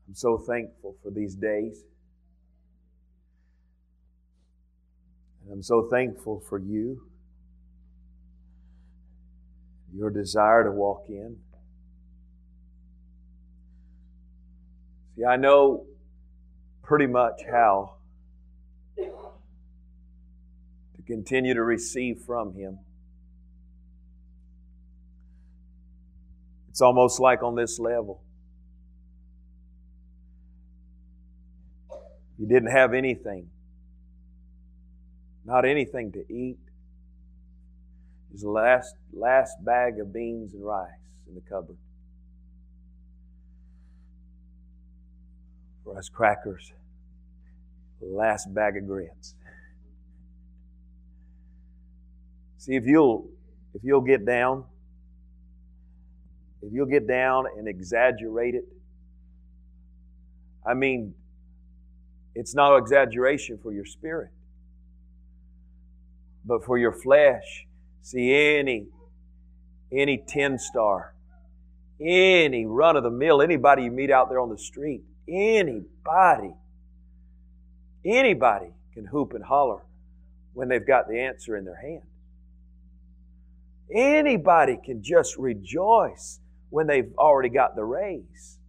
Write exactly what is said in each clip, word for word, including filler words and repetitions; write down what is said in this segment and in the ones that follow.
I'm so thankful for these days. And I'm so thankful for you, your desire to walk in. See, I know pretty much how to continue to receive from Him. It's almost like on this level. You didn't have anything. Not anything to eat. There's the last, last bag of beans and rice in the cupboard. For us crackers, the last bag of grits. See, if you'll, if you'll get down, if you'll get down and exaggerate it, I mean, it's no exaggeration for your spirit. But for your flesh, see, any, any ten star, any run-of-the-mill, anybody you meet out there on the street, anybody, anybody can hoop and holler when they've got the answer in their hand. Anybody can just rejoice when they've already got the raise.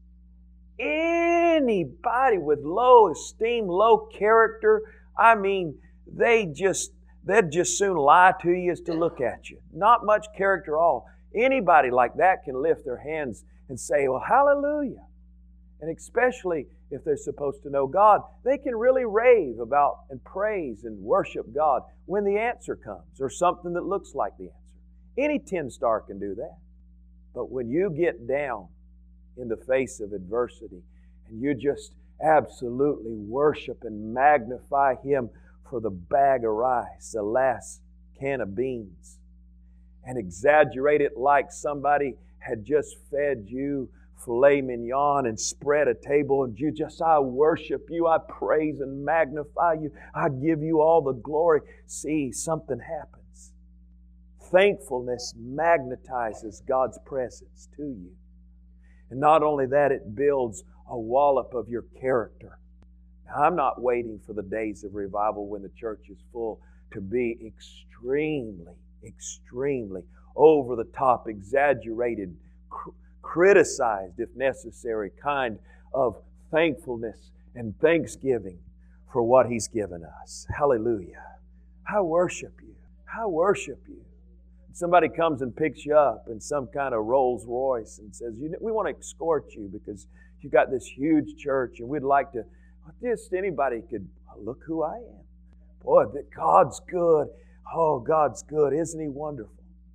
Anybody with low esteem, low character, I mean, they just, they'd just soon lie to you as to look at you. Not much character at all. Anybody like that can lift their hands and say, well, hallelujah. And especially if they're supposed to know God, they can really rave about and praise and worship God when the answer comes or something that looks like the answer. Any ten star can do that. But when you get down in the face of adversity and you just absolutely worship and magnify Him for the bag of rice, the last can of beans, and exaggerate it like somebody had just fed you filet mignon and spread a table and you just, I worship you, I praise and magnify you, I give you all the glory. See, something happens. Thankfulness magnetizes God's presence to you. And not only that, it builds a wallop of your character. Now, I'm not waiting for the days of revival when the church is full to be extremely, extremely over the top, exaggerated, cr- criticized, if necessary, kind of thankfulness and thanksgiving for what He's given us. Hallelujah. I worship you. I worship you. Somebody comes and picks you up in some kind of Rolls Royce and says, you know, we want to escort you because you've got this huge church and we'd like to, just anybody could, look who I am. Boy, God's good. Oh, God's good. Isn't He wonderful?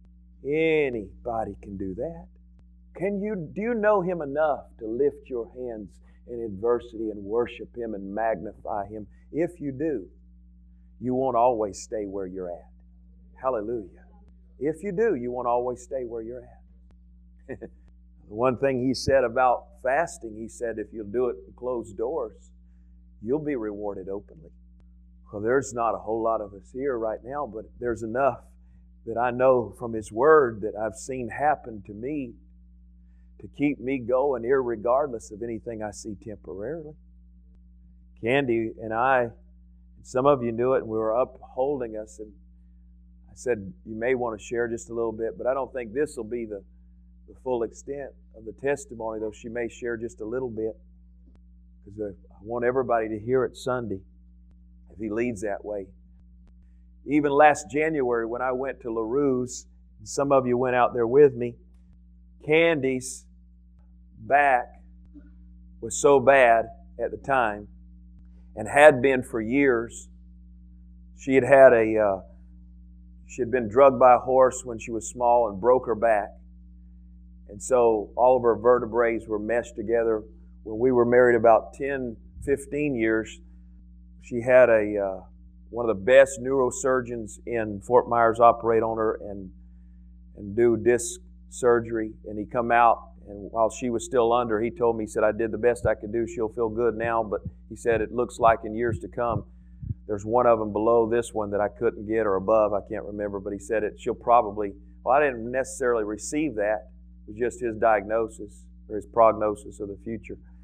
Anybody can do that. Can you, do you know Him enough to lift your hands in adversity and worship Him and magnify Him? If you do, you won't always stay where you're at. Hallelujah. If you do, you won't always stay where you're at. The one thing He said about fasting, He said, if you'll do it in closed doors, you'll be rewarded openly. Well, there's not a whole lot of us here right now, but there's enough that I know from His Word that I've seen happen to me to keep me going irregardless of anything I see temporarily. Candy and I, some of you knew it, and we were up holding us, and I said, you may want to share just a little bit, but I don't think this will be the, the full extent of the testimony, though she may share just a little bit. Because I want everybody to hear it Sunday, if He leads that way. Even last January when I went to LaRue's, and some of you went out there with me, Candy's back was so bad at the time, and had been for years. She had had a... Uh, She had been drugged by a horse when she was small and broke her back. And so all of her vertebrae were meshed together. When we were married about ten, fifteen years, she had a uh, one of the best neurosurgeons in Fort Myers operate on her and and do disc surgery. And he come out, and while she was still under, he told me, he said, I did the best I could do. She'll feel good now, but he said it looks like in years to come, there's one of them below this one that I couldn't get, or above, I can't remember, but he said it. She'll probably, well, I didn't necessarily receive that. It was just his diagnosis or his prognosis of the future.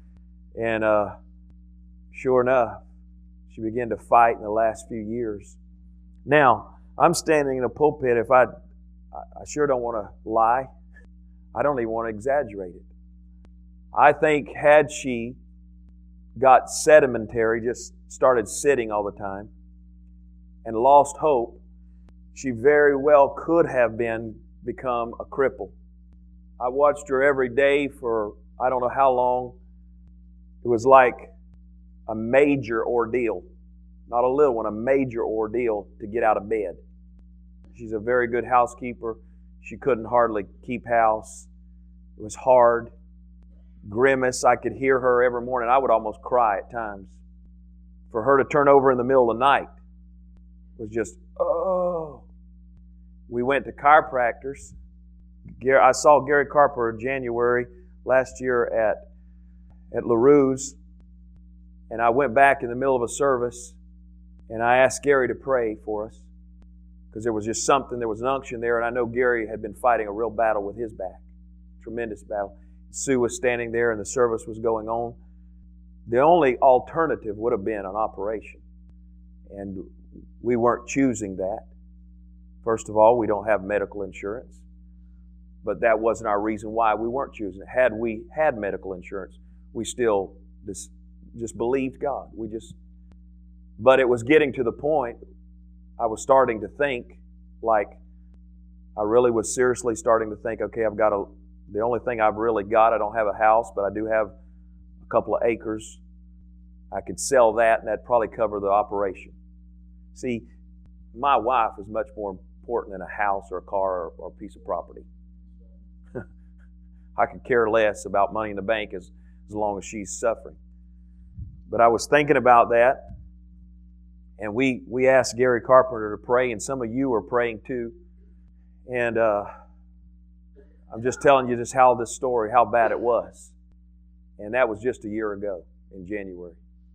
And uh, sure enough, she began to fight in the last few years. Now, I'm standing in a pulpit. If I, I sure don't want to lie. I don't even want to exaggerate it. I think had she got sedimentary, just started sitting all the time, and lost hope, she very well could have been become a cripple. I watched her every day for I don't know how long. It was like a major ordeal. Not a little one, a major ordeal to get out of bed. She's a very good housekeeper. She couldn't hardly keep house. It was hard. Grimace, I could hear her every morning. I would almost cry at times. For her to turn over in the middle of the night was just, oh. We went to chiropractors. I saw Gary Carper in January last year at, at LaRue's, and I went back in the middle of a service, and I asked Gary to pray for us because there was just something, there was an unction there, and I know Gary had been fighting a real battle with his back, tremendous battle. Sue was standing there, and the service was going on. The only alternative would have been an operation, and we weren't choosing that. First of all, we don't have medical insurance. But that wasn't our reason why we weren't choosing it. Had we had medical insurance, we still just, just believed God. We just, but it was getting to the point I was starting to think like I really was seriously starting to think, okay, I've got a, the only thing I've really got, I don't have a house, but I do have a couple of acres. I could sell that and that'd probably cover the operation. See, my wife is much more important than a house or a car or, or a piece of property. I could care less about money in the bank as, as long as she's suffering. But I was thinking about that, and we, we asked Gary Carpenter to pray, and some of you are praying too. And uh, I'm just telling you just how this story, how bad it was. And that was just a year ago in January.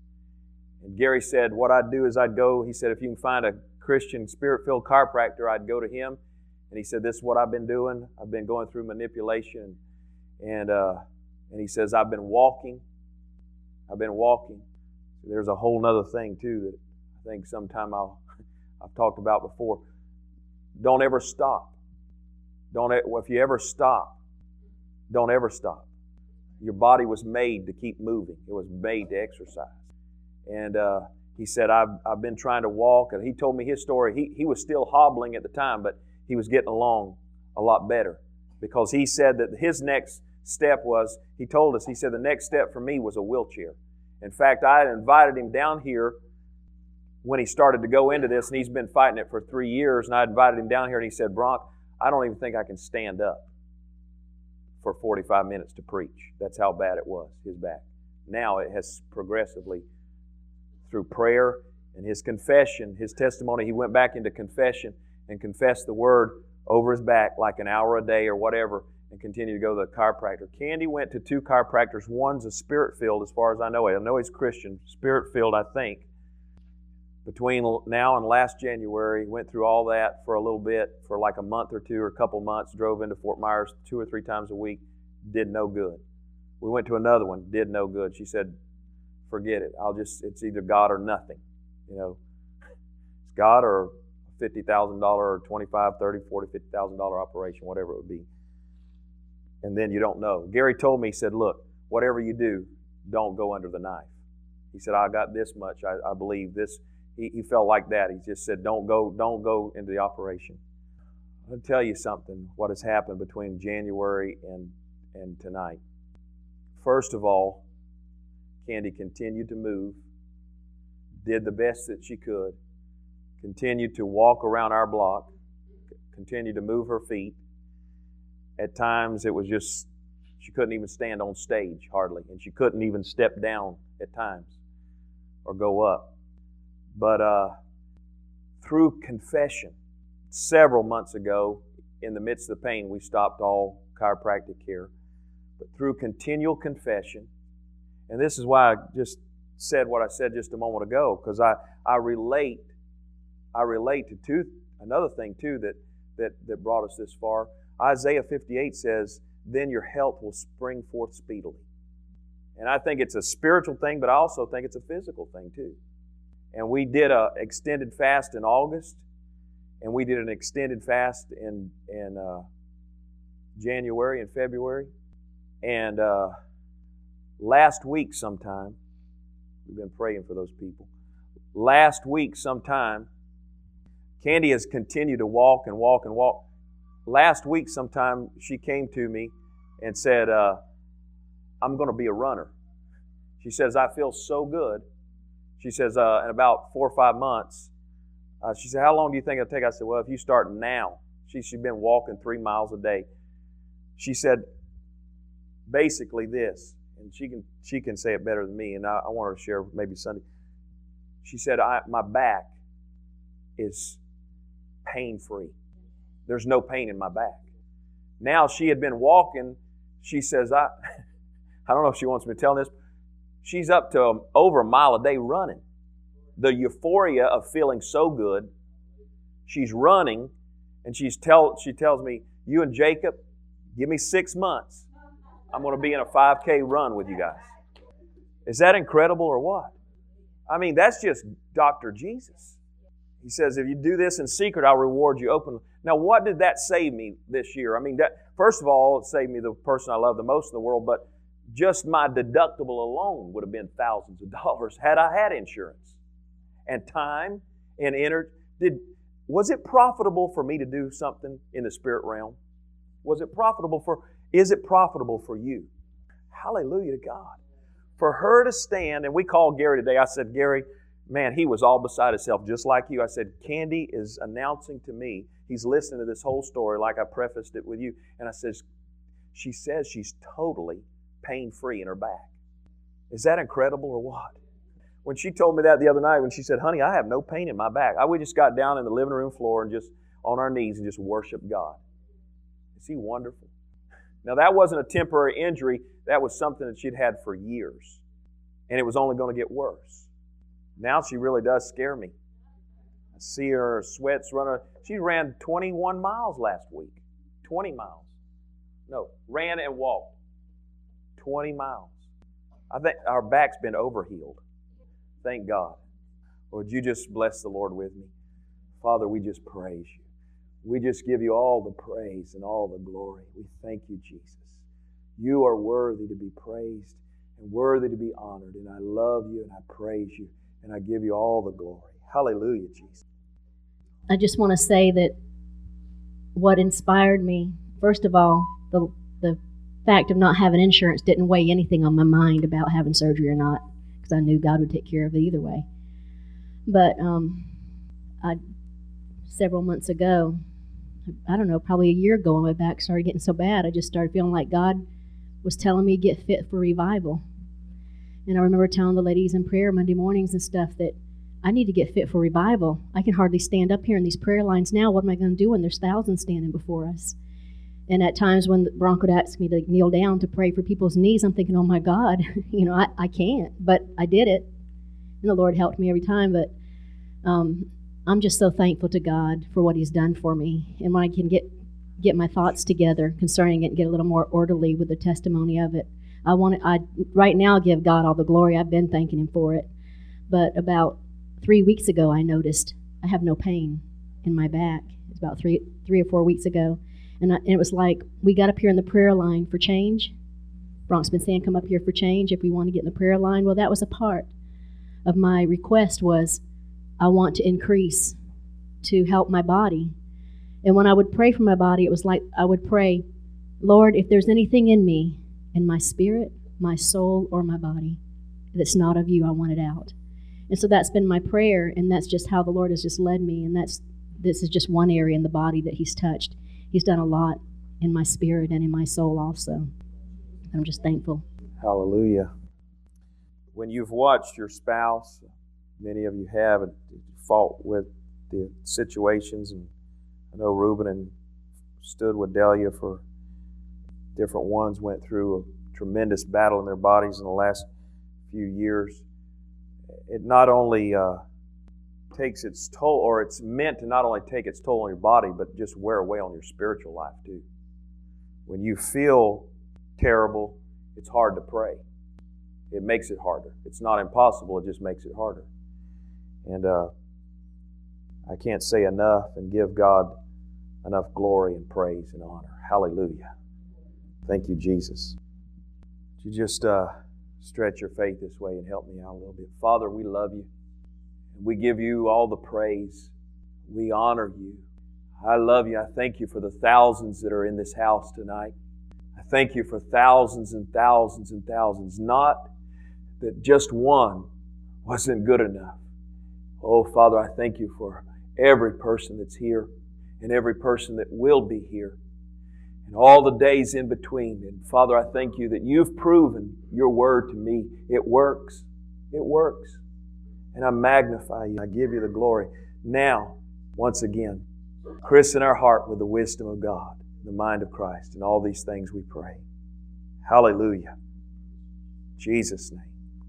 And Gary said, what I'd do is I'd go, he said, if you can find a Christian spirit-filled chiropractor, I'd go to him. And he said, this is what I've been doing. I've been going through manipulation. And uh, and he says, I've been walking. I've been walking. There's a whole other thing, too, that I think sometime I'll, I've talked about before. Don't ever stop. Don't If you ever stop, don't ever stop. Your body was made to keep moving. It was made to exercise. And uh, he said, I've, I've been trying to walk. And he told me his story. He, he was still hobbling at the time, but he was getting along a lot better. Because he said that his next step was, he told us, he said the next step for me was a wheelchair. In fact, I had invited him down here when he started to go into this, and he's been fighting it for three years, and I invited him down here, and he said, Bronk, I don't even think I can stand up for forty-five minutes to preach. That's how bad it was, his back. Now it has progressively, through prayer and his confession, his testimony, he went back into confession and confessed the word over his back like an hour a day or whatever, and continued to go to the chiropractor. Candy went to two chiropractors. One's a spirit-filled, as far as I know. I know he's Christian. Spirit-filled, I think. Between now and last January, went through all that for a little bit, for like a month or two or a couple months, drove into Fort Myers two or three times a week, did no good. We went to another one, did no good. She said, forget it. I'll just, it's either God or nothing. You know, it's God or fifty thousand dollars or twenty-five, thirty, forty, fifty thousand dollars operation, whatever it would be. And then you don't know. Gary told me, he said, look, whatever you do, don't go under the knife. He said, I got this much. I, I believe this. He, he felt like that. He just said, don't go, don't go into the operation. I'll tell you something, what has happened between January and, and tonight. First of all, Candy continued to move, did the best that she could, continued to walk around our block, continued to move her feet. At times it was just, she couldn't even stand on stage hardly, and she couldn't even step down at times or go up. But uh, through confession, several months ago, in the midst of the pain, we stopped all chiropractic care. But through continual confession, and this is why I just said what I said just a moment ago, because I, I relate I relate to two, another thing too that, that, that brought us this far. Isaiah fifty-eight says, then your health will spring forth speedily. And I think it's a spiritual thing, but I also think it's a physical thing too. And we did an extended fast in August, and we did an extended fast in in uh, January and February. And uh, last week sometime, we've been praying for those people. Last week sometime, Candy has continued to walk and walk and walk. Last week sometime, she came to me and said, uh, I'm going to be a runner. She says, I feel so good. She says, uh, in about four or five months, uh, she said, how long do you think it'll take? I said, well, if you start now. She, she's been walking three miles a day. She said, basically this, and she can she can say it better than me, and I, I want her to share maybe Sunday. She said, I, my back is pain-free. There's no pain in my back. Now she had been walking. She says, I, I don't know if she wants me to tell this. She's up to um, over a mile a day running. The euphoria of feeling so good. She's running, and she's tell she tells me, you and Jacob, give me six months. I'm going to be in a five K run with you guys. Is that incredible or what? I mean, that's just Doctor Jesus. He says, if you do this in secret, I'll reward you openly. Now, what did that save me this year? I mean, that, first of all, it saved me the person I love the most in the world, but just my deductible alone would have been thousands of dollars had I had insurance. And time and energy. Did, was it profitable for me to do something in the spirit realm? Was it profitable for, is it profitable for you? Hallelujah to God. For her to stand, and we called Gary today. I said, Gary, man, he was all beside himself, just like you. I said, Candy is announcing to me, he's listening to this whole story like I prefaced it with you. And I said, she says she's totally pain-free in her back. Is that incredible or what? When she told me that the other night, when she said, honey, I have no pain in my back. I, we just got down in the living room floor and just on our knees and just worshiped God. Is He wonderful? Now, that wasn't a temporary injury. That was something that she'd had for years. And it was only going to get worse. Now she really does scare me. I see her sweats running. She ran twenty-one miles last week. twenty miles. No, ran and walked. twenty miles. I think our back's been overhealed. Thank God. Would you just bless the Lord with me? Father, we just praise you. We just give you all the praise and all the glory. We thank you, Jesus. You are worthy to be praised and worthy to be honored. And I love you and I praise you and I give you all the glory. Hallelujah, Jesus. I just want to say that what inspired me, first of all, the the fact of not having insurance didn't weigh anything on my mind about having surgery or not, because I knew God would take care of it either way. But um, I, several months ago, I don't know, probably a year ago, when my back started getting so bad, I just started feeling like God was telling me to get fit for revival. And I remember telling the ladies in prayer Monday mornings and stuff that I need to get fit for revival. I can hardly stand up here in these prayer lines now. What am I going to do when there's thousands standing before us? And at times when Bronco would ask me to kneel down to pray for people's knees, I'm thinking, oh my God, you know, I, I can't. But I did it. And the Lord helped me every time. But um, I'm just so thankful to God for what He's done for me. And when I can get get my thoughts together concerning it and get a little more orderly with the testimony of it, I want to, I right now give God all the glory. I've been thanking Him for it. But about three weeks ago, I noticed I have no pain in my back. It's about three three or four weeks ago. And, I, and it was like, we got up here in the prayer line for change. Bronk's been saying, come up here for change if we want to get in the prayer line. Well, that was a part of my request was, I want to increase to help my body. And when I would pray for my body, it was like I would pray, Lord, if there's anything in me, in my spirit, my soul, or my body, that's not of you, I want it out. And so that's been my prayer, and that's just how the Lord has just led me. And that's this is just one area in the body that He's touched. He's done a lot in my spirit and in my soul also. I'm just thankful. Hallelujah. When you've watched your spouse, many of you have, and fought with the situations, and I know Reuben and stood with Delia for different ones, went through a tremendous battle in their bodies in the last few years. It not only uh, takes its toll, or it's meant to not only take its toll on your body, but just wear away on your spiritual life too. When you feel terrible, it's hard to pray. It makes it harder. It's not impossible, it just makes it harder. And uh, I can't say enough and give God enough glory and praise and honor. Hallelujah. Thank you, Jesus. Would you just uh, stretch your faith this way and help me out a little bit? Father, we love you. We give you all the praise. We honor you. I love you. I thank you for the thousands that are in this house tonight. I thank you for thousands and thousands and thousands. Not that just one wasn't good enough. Oh, Father, I thank you for every person that's here and every person that will be here and all the days in between. And Father, I thank you that you've proven your word to me. It works. It works. And I magnify you. I give you the glory. Now, once again, christen our heart with the wisdom of God, the mind of Christ, and all these things we pray. Hallelujah. In Jesus' name.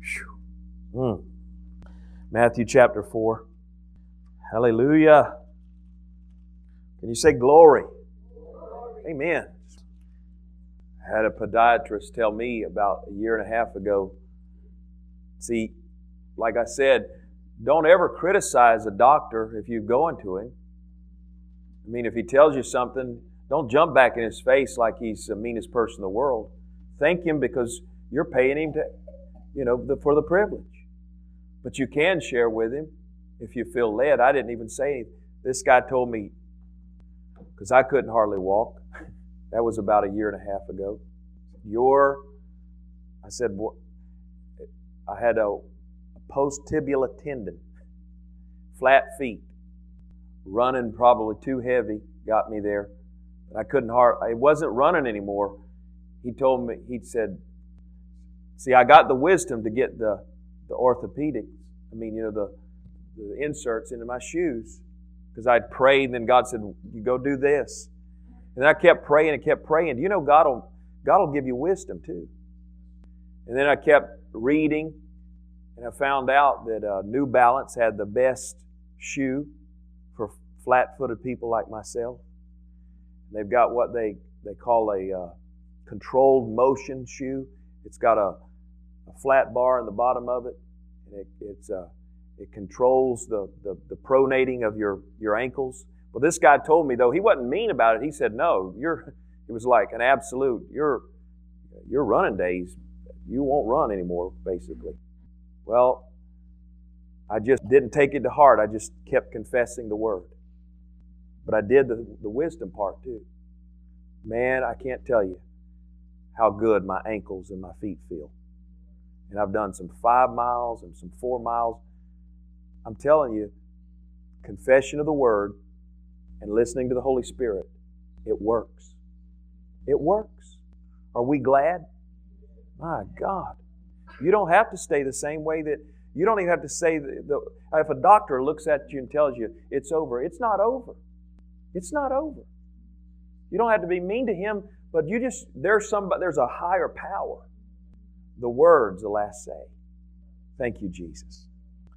Mm. Matthew chapter four. Hallelujah. Can you say glory? Amen. I had a podiatrist tell me about a year and a half ago. See, like I said, don't ever criticize a doctor if you go into him. I mean, if he tells you something, don't jump back in his face like he's the meanest person in the world. Thank him because you're paying him to, you know, the, for the privilege. But you can share with him if you feel led. I didn't even say anything. This guy told me, because I couldn't hardly walk. That was about a year and a half ago. Your, I said, I had a, a post-tibular tendon, flat feet, running probably too heavy, got me there. But I couldn't hardly, it wasn't running anymore. He told me, he said, see, I got the wisdom to get the, the orthopedics, I mean, you know, the, the inserts into my shoes. Because I'd prayed, and then God said, you go do this. And then I kept praying and kept praying. You know, God will, God will give you wisdom too. And then I kept reading, and I found out that uh, New Balance had the best shoe for flat-footed people like myself. They've got what they, they call a uh, controlled motion shoe. It's got a, a flat bar in the bottom of it, and it, it's uh, it controls the, the, the pronating of your, your ankles. Well, this guy told me, though, he wasn't mean about it. He said, no, you're, it was like an absolute, your, your running days, you won't run anymore, basically. Well, I just didn't take it to heart. I just kept confessing the word. But I did the, the wisdom part too. Man, I can't tell you how good my ankles and my feet feel. And I've done some five miles and some four miles. I'm telling you, confession of the Word and listening to the Holy Spirit, it works. It works. Are we glad? My God. You don't have to stay the same way that, you don't even have to say, the, the, if a doctor looks at you and tells you it's over, it's not over. It's not over. You don't have to be mean to him, but you just, there's somebody, there's a higher power. The Word's the last say. Thank you, Jesus.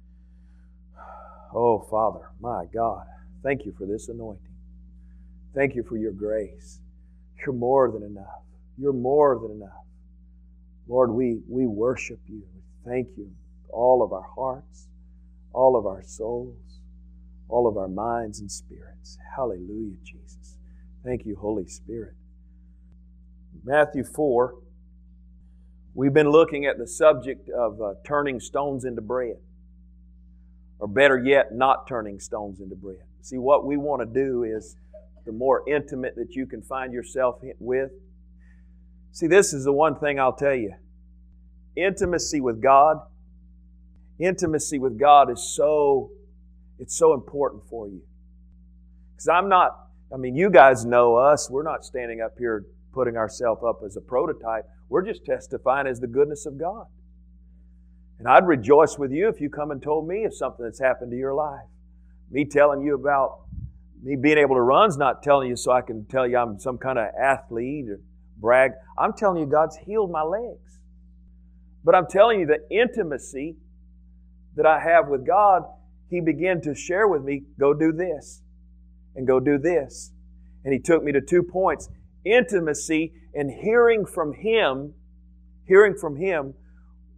Oh, Father, my God, thank you for this anointing. Thank you for your grace. You're more than enough. You're more than enough. Lord, we, we worship you. Thank you with all of our hearts, all of our souls, all of our minds and spirits. Hallelujah, Jesus. Thank you, Holy Spirit. Matthew four, we've been looking at the subject of uh, turning stones into bread. Or better yet, not turning stones into bread. See, what we want to do is the more intimate that you can find yourself with. See, this is the one thing I'll tell you. Intimacy with God, intimacy with God is so, it's so important for you. Because I'm not, I mean, you guys know us. We're not standing up here putting ourselves up as a prototype. We're just testifying as the goodness of God. And I'd rejoice with you if you come and told me of something that's happened to your life. Me telling you about me being able to run is not telling you so I can tell you I'm some kind of athlete or brag. I'm telling you God's healed my legs. But I'm telling you the intimacy that I have with God, He began to share with me, go do this and go do this. And He took me to two points. Intimacy and hearing from Him, hearing from Him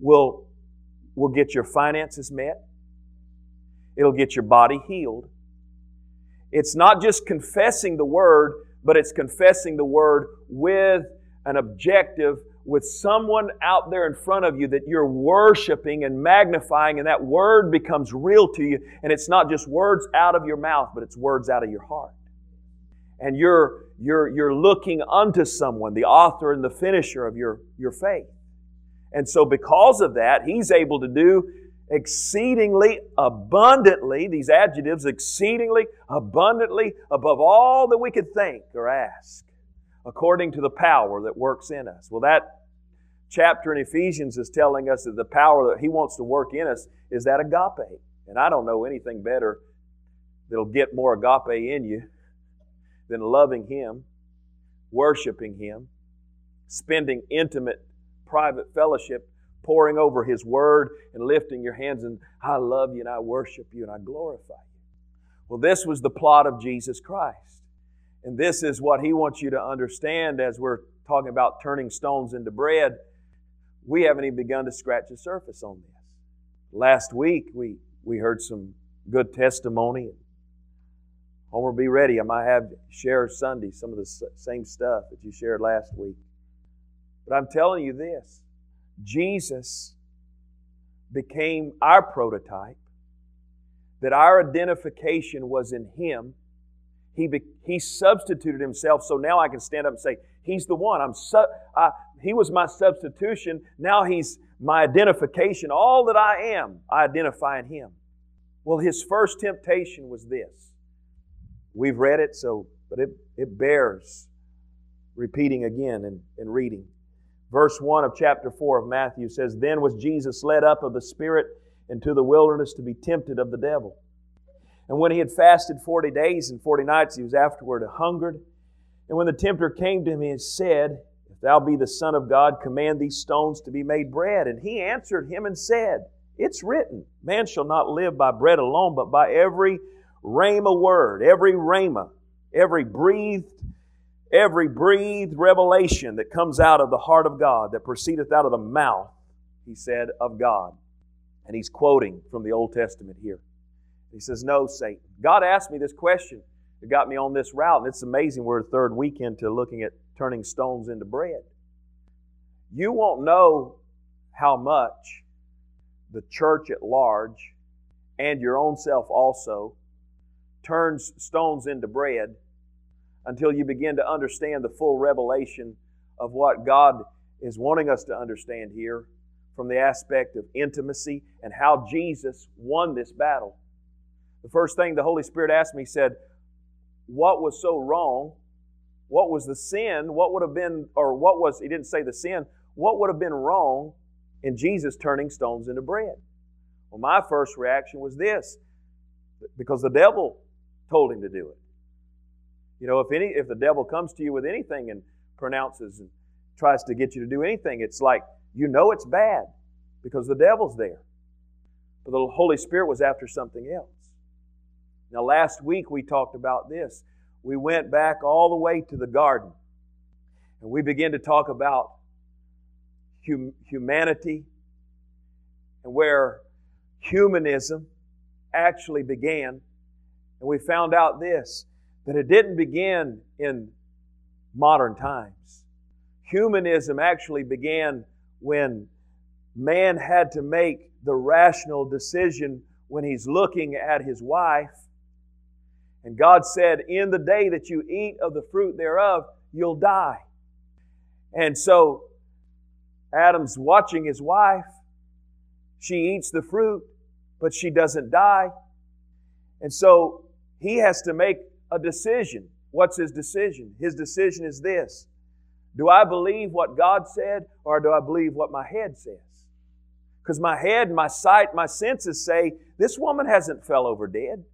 will, will get your finances met. It'll get your body healed. It's not just confessing the Word, but it's confessing the Word with an objective, with someone out there in front of you that you're worshiping and magnifying, and that Word becomes real to you. And it's not just words out of your mouth, but it's words out of your heart. And you're, you're, you're looking unto someone, the author and the finisher of your, your faith. And so because of that, He's able to do exceedingly abundantly, these adjectives, exceedingly abundantly above all that we could think or ask, according to the power that works in us. Well, that chapter in Ephesians is telling us that the power that He wants to work in us is that agape. And I don't know anything better that'll get more agape in you than loving Him, worshiping Him, spending intimate, private fellowship, pouring over His Word and lifting your hands and I love you and I worship you and I glorify you. Well, this was the plot of Jesus Christ. And this is what He wants you to understand as we're talking about turning stones into bread. We haven't even begun to scratch the surface on this. Last week we, we heard some good testimony. Homer, be ready. I might have share Sunday some of the same stuff that you shared last week. But I'm telling you this. Jesus became our prototype, that our identification was in Him. He, be, he substituted Himself, so now I can stand up and say, He's the one. I'm su- I, He was my substitution. Now He's my identification. All that I am, I identify in Him. Well, His first temptation was this. We've read it, so but it, it bears repeating again and, and reading. Verse one of chapter four of Matthew says, Then was Jesus led up of the Spirit into the wilderness to be tempted of the devil. And when He had fasted forty days and forty nights, He was afterward hungered. And when the tempter came to Him, He said, If Thou be the Son of God, command these stones to be made bread. And He answered Him and said, It's written, Man shall not live by bread alone, but by every rhema word, every rhema, every breathed Every breathed revelation that comes out of the heart of God, that proceedeth out of the mouth, He said, of God. And He's quoting from the Old Testament here. He says, No, Satan. God asked me this question. It got me on this route. And it's amazing we're the third weekend to looking at turning stones into bread. You won't know how much the church at large and your own self also turns stones into bread until you begin to understand the full revelation of what God is wanting us to understand here from the aspect of intimacy and how Jesus won this battle. The first thing the Holy Spirit asked me, He said, what was so wrong? What was the sin? What would have been, or what was, He didn't say the sin, what would have been wrong in Jesus turning stones into bread? Well, my first reaction was this, because the devil told Him to do it. You know, if any, if the devil comes to you with anything and pronounces and tries to get you to do anything, it's like, you know it's bad because the devil's there. But the Holy Spirit was after something else. Now, last week we talked about this. We went back all the way to the garden and we began to talk about hum, humanity and where humanism actually began. And we found out this, that it didn't begin in modern times. Humanism actually began when man had to make the rational decision when he's looking at his wife. And God said, in the day that you eat of the fruit thereof, you'll die. And so Adam's watching his wife. She eats the fruit, but she doesn't die. And so he has to make a decision. What's his decision? His decision is this. Do I believe what God said, or do I believe what my head says? Because my head, my sight, my senses say, this woman hasn't fell over dead.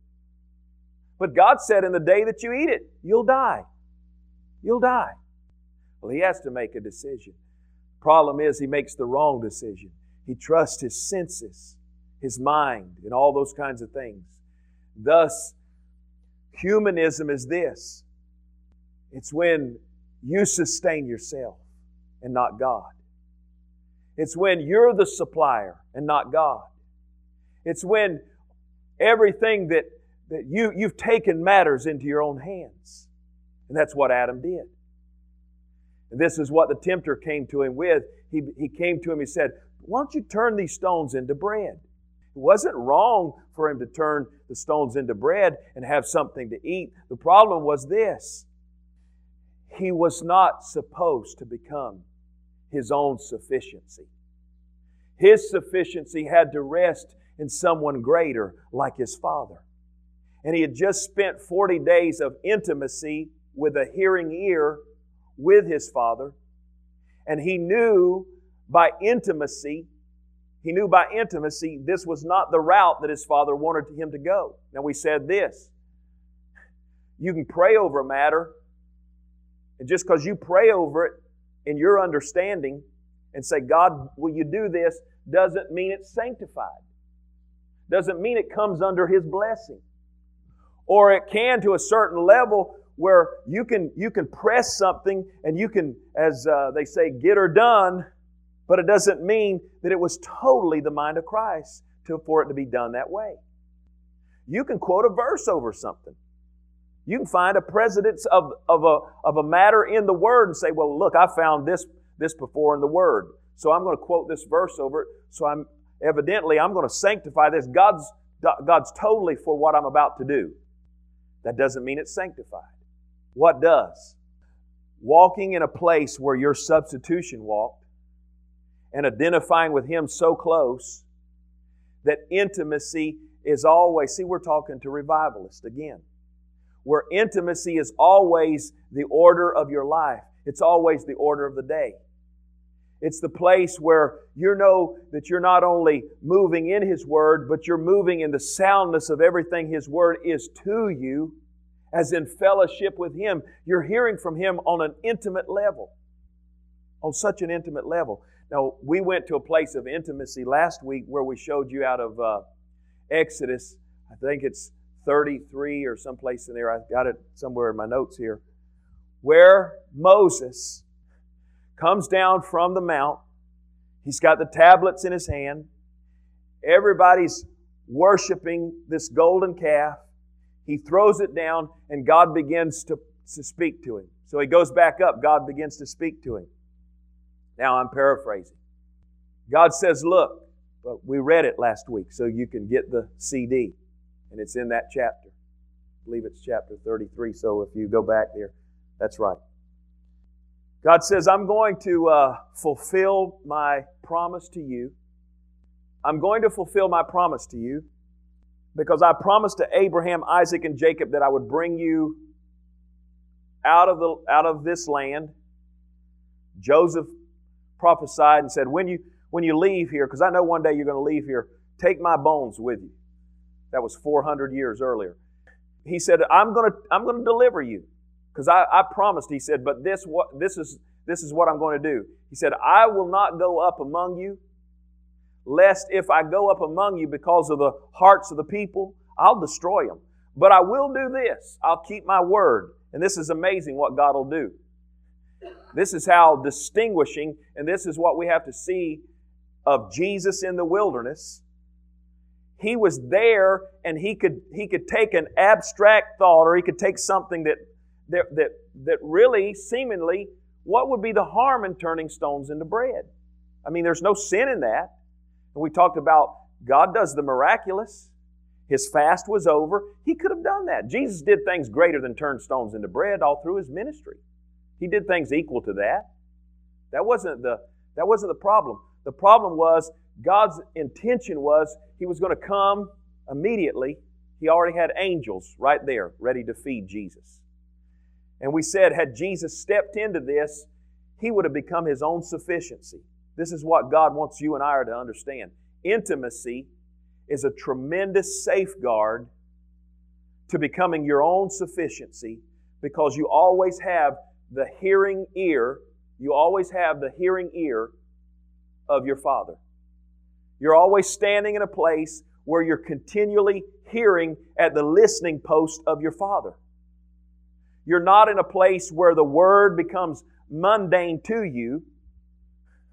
But God said, in the day that you eat it, you'll die. You'll die. Well, he has to make a decision. Problem is, he makes the wrong decision. He trusts his senses, his mind, and all those kinds of things. Thus, humanism is this. It's when you sustain yourself and not God. It's when you're the supplier and not God. It's when everything that, that you, you've taken matters into your own hands. And that's what Adam did. And this is what the tempter came to him with. He, he came to him, he said, why don't you turn these stones into bread? It wasn't wrong for him to turn the stones into bread and have something to eat. The problem was this. He was not supposed to become his own sufficiency. His sufficiency had to rest in someone greater like his Father. And he had just spent forty days of intimacy with a hearing ear with his Father. And he knew by intimacy, he knew by intimacy this was not the route that his Father wanted him to go. Now we said this. You can pray over a matter, and just because you pray over it in your understanding and say, God, will you do this, doesn't mean it's sanctified. Doesn't mean it comes under His blessing. Or it can to a certain level where you can, you can press something and you can, as uh, they say, get her done, but it doesn't mean that it was totally the mind of Christ to, for it to be done that way. You can quote a verse over something. You can find a precedence of, of, a, of a matter in the Word and say, well, look, I found this, this before in the Word. So I'm going to quote this verse over it. So I'm evidently, I'm going to sanctify this. God's, God's totally for what I'm about to do. That doesn't mean it's sanctified. What does? Walking in a place where your substitution walked and identifying with Him so close that intimacy is always, see, we're talking to revivalists again, where intimacy is always the order of your life. It's always the order of the day. It's the place where you know that you're not only moving in His Word, but you're moving in the soundness of everything His Word is to you, as in fellowship with Him. You're hearing from Him on an intimate level, on such an intimate level. Now, we went to a place of intimacy last week where we showed you out of uh, Exodus, I think it's thirty-three or someplace in there. I've got it somewhere in my notes here, where Moses comes down from the mount. He's got the tablets in his hand. Everybody's worshiping this golden calf. He throws it down and God begins to, to speak to him. So he goes back up. God begins to speak to him. Now I'm paraphrasing. God says, look, but we read it last week so you can get the C D. And it's in that chapter. I believe it's chapter thirty-three. So if you go back there, that's right. God says, I'm going to uh, fulfill my promise to you. I'm going to fulfill my promise to you because I promised to Abraham, Isaac, and Jacob that I would bring you out of the out of this land. Joseph prophesied and said, when you when you leave here, because I know one day you're going to leave here, take my bones with you. That was four hundred years earlier. He said, I'm going to I'm going to deliver you. Because I, I promised, he said, but this what this is this is what I'm going to do. He said, I will not go up among you, lest if I go up among you because of the hearts of the people, I'll destroy them. But I will do this. I'll keep my word. And this is amazing what God will do. This is how distinguishing, and this is what we have to see of Jesus in the wilderness. He was there and he could he could take an abstract thought, or he could take something that That, that, that really, seemingly, what would be the harm in turning stones into bread? I mean, there's no sin in that. And we talked about God does the miraculous. His fast was over. He could have done that. Jesus did things greater than turn stones into bread all through His ministry. He did things equal to that. That wasn't the, that wasn't the problem. The problem was God's intention was He was going to come immediately. He already had angels right there ready to feed Jesus. And we said, had Jesus stepped into this, He would have become His own sufficiency. This is what God wants you and I to understand. Intimacy is a tremendous safeguard to becoming your own sufficiency, because you always have the hearing ear, you always have the hearing ear of your Father. You're always standing in a place where you're continually hearing at the listening post of your Father. You're not in a place where the Word becomes mundane to you,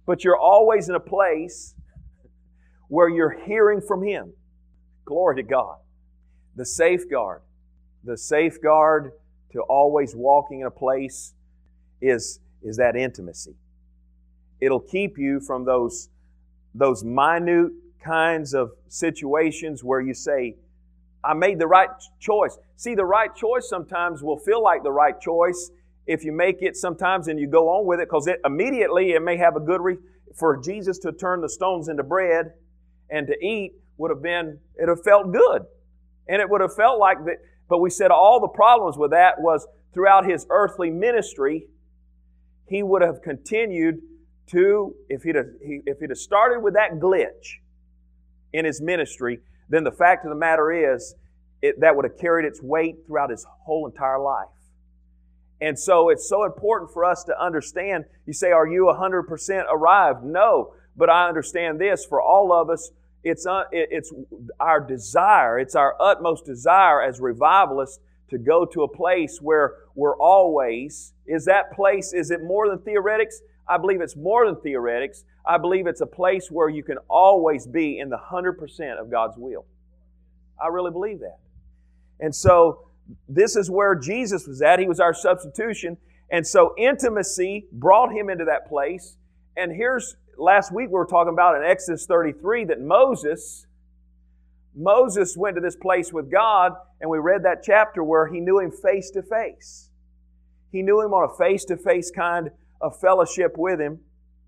but you're always in a place where you're hearing from Him. Glory to God. The safeguard. The safeguard to always walking in a place is, is that intimacy. It'll keep you from those, those minute kinds of situations where you say, I made the right choice. See, the right choice sometimes will feel like the right choice if you make it sometimes and you go on with it, because it immediately it may have a good re- for Jesus to turn the stones into bread and to eat would have been, it would have felt good. And it would have felt like that. But we said all the problems with that was throughout His earthly ministry, He would have continued to, if he'd have, he, if he'd have started with that glitch in His ministry, then the fact of the matter is it, that would have carried its weight throughout His whole entire life. And so it's so important for us to understand. You say, are you one hundred percent arrived? No. But I understand this, for all of us, it's, uh, it's our desire, it's our utmost desire as revivalists to go to a place where we're always, is that place, is it more than theoretics? I believe it's more than theoretics. I believe it's a place where you can always be in the one hundred percent of God's will. I really believe that. And so this is where Jesus was at. He was our substitution. And so intimacy brought Him into that place. And here's, last week we were talking about in Exodus thirty-three that Moses, Moses went to this place with God, and we read that chapter where he knew Him face to face. He knew Him on a face-to-face kind of fellowship with Him.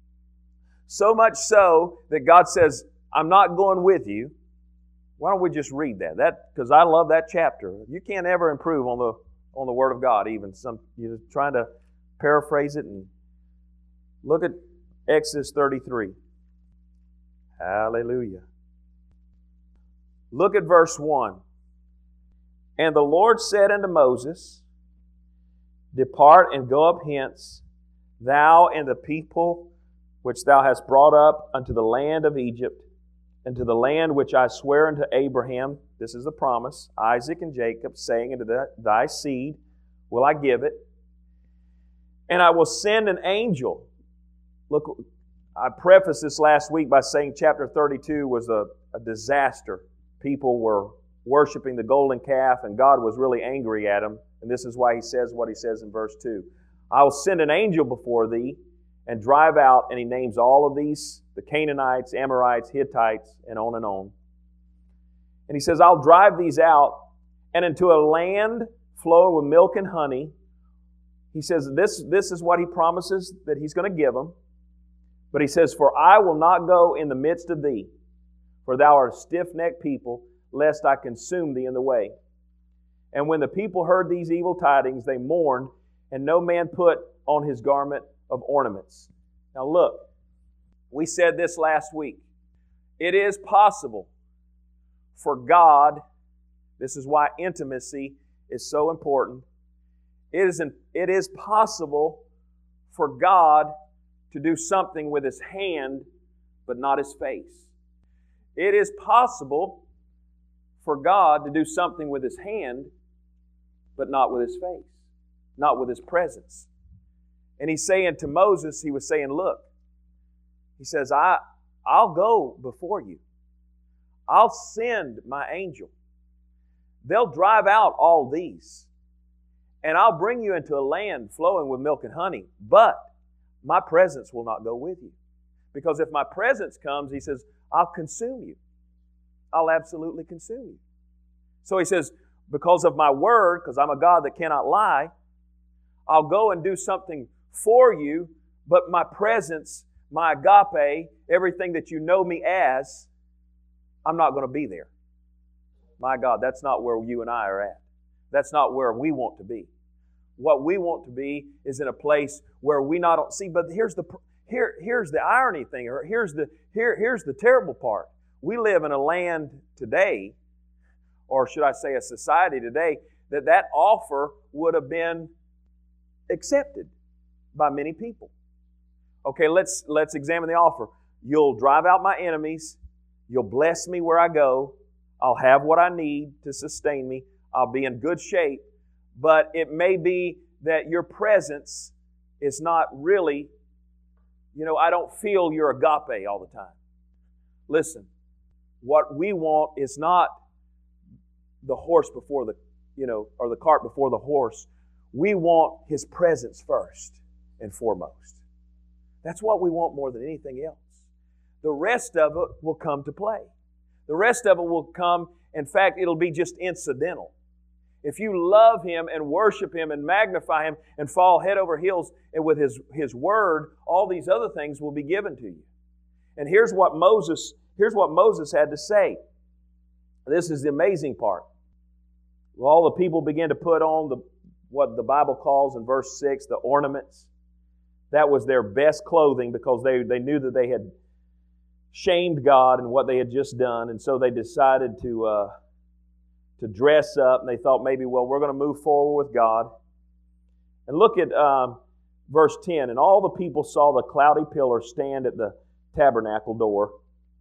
So much so that God says, I'm not going with you. Why don't we just read that? That because I love that chapter. You can't ever improve on the on the Word of God. Even some you're trying to paraphrase it and look at Exodus thirty-three. Hallelujah. Look at verse one. And the Lord said unto Moses, Depart and go up hence, thou and the people which thou hast brought up unto the land of Egypt, and to the land which I swear unto Abraham, this is the promise, Isaac and Jacob, saying, unto the, thy seed will I give it, and I will send an angel. Look, I prefaced this last week by saying chapter thirty-two was a, a disaster. People were worshiping the golden calf, and God was really angry at them, and this is why He says what He says in verse two. I will send an angel before thee, and drive out, and He names all of these, the Canaanites, Amorites, Hittites, and on and on. And He says, I'll drive these out, and into a land flowing with milk and honey. He says, this, this is what He promises that He's going to give them. But He says, For I will not go in the midst of thee, for thou art a stiff-necked people, lest I consume thee in the way. And when the people heard these evil tidings, they mourned, and no man put on his garment of ornaments. Now look, we said this last week. It is possible for God, this is why intimacy is so important. It is, it is possible for God to do something with His hand, but not His face. It is possible for God to do something with His hand, but not with His face, not with His presence. And He's saying to Moses, He was saying, look, He says, I, I'll go before you. I'll send my angel. They'll drive out all these. And I'll bring you into a land flowing with milk and honey. But my presence will not go with you. Because if my presence comes, He says, I'll consume you. I'll absolutely consume you. So He says, because of my word, because I'm a God that cannot lie, I'll go and do something for you, but my presence, my agape, everything that you know me as, I'm not going to be there. My God, that's not where you and I are at. That's not where we want to be. What we want to be is in a place where we not see. But here's the here here's the irony thing. Or here's the here here's the terrible part. We live in a land today, or should I say, a society today, that that offer would have been accepted by many people. Okay, let's let's examine the offer. You'll drive out my enemies. You'll bless me where I go. I'll have what I need to sustain me. I'll be in good shape. But it may be that your presence is not really You know, I don't feel your agape all the time. Listen, what we want is not the horse before the, you know, or the cart before the horse. We want His presence first and foremost. That's what we want more than anything else. The rest of it will come to play. The rest of it will come, in fact, it'll be just incidental. If you love Him and worship Him and magnify Him and fall head over heels with His, His Word, all these other things will be given to you. And here's what Moses, here's what Moses had to say. This is the amazing part. Well, all the people began to put on the what the Bible calls in verse six, the ornaments. That was their best clothing because they, they knew that they had shamed God and what they had just done. And so they decided to, uh, to dress up. And they thought maybe, well, we're going to move forward with God. And look at um, verse ten. And all the people saw the cloudy pillar stand at the tabernacle door.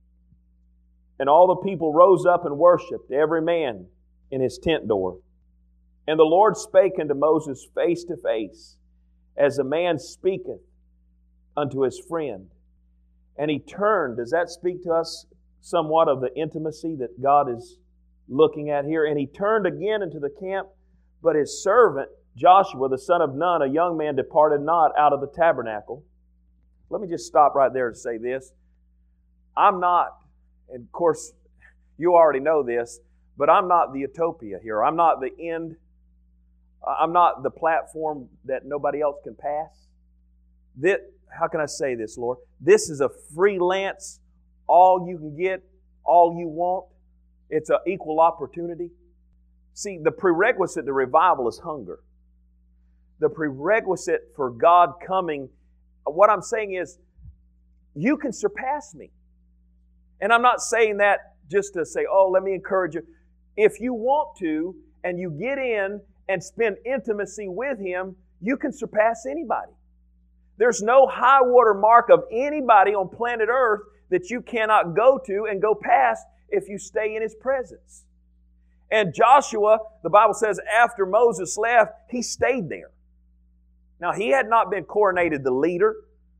And all the people rose up and worshipped, every man in his tent door. And the Lord spake unto Moses face to face, as a man speaketh unto his friend. And he turned. Does that speak to us somewhat of the intimacy that God is looking at here? And he turned again into the camp, but his servant Joshua, the son of Nun, a young man, departed not out of the tabernacle. Let me just stop right there and say this. I'm not, and of course, you already know this, but I'm not the utopia here. I'm not the end. I'm not the platform that nobody else can pass. This, how can I say this, Lord? This is a freelance, all you can get, all you want. It's an equal opportunity. See, the prerequisite to revival is hunger. The prerequisite for God coming, what I'm saying is, you can surpass me. And I'm not saying that just to say, oh, let me encourage you. If you want to, and you get in and spend intimacy with Him, you can surpass anybody. There's no high water mark of anybody on planet Earth that you cannot go to and go past if you stay in His presence. And Joshua, the Bible says, after Moses left, he stayed there. Now, he had not been coronated the leader.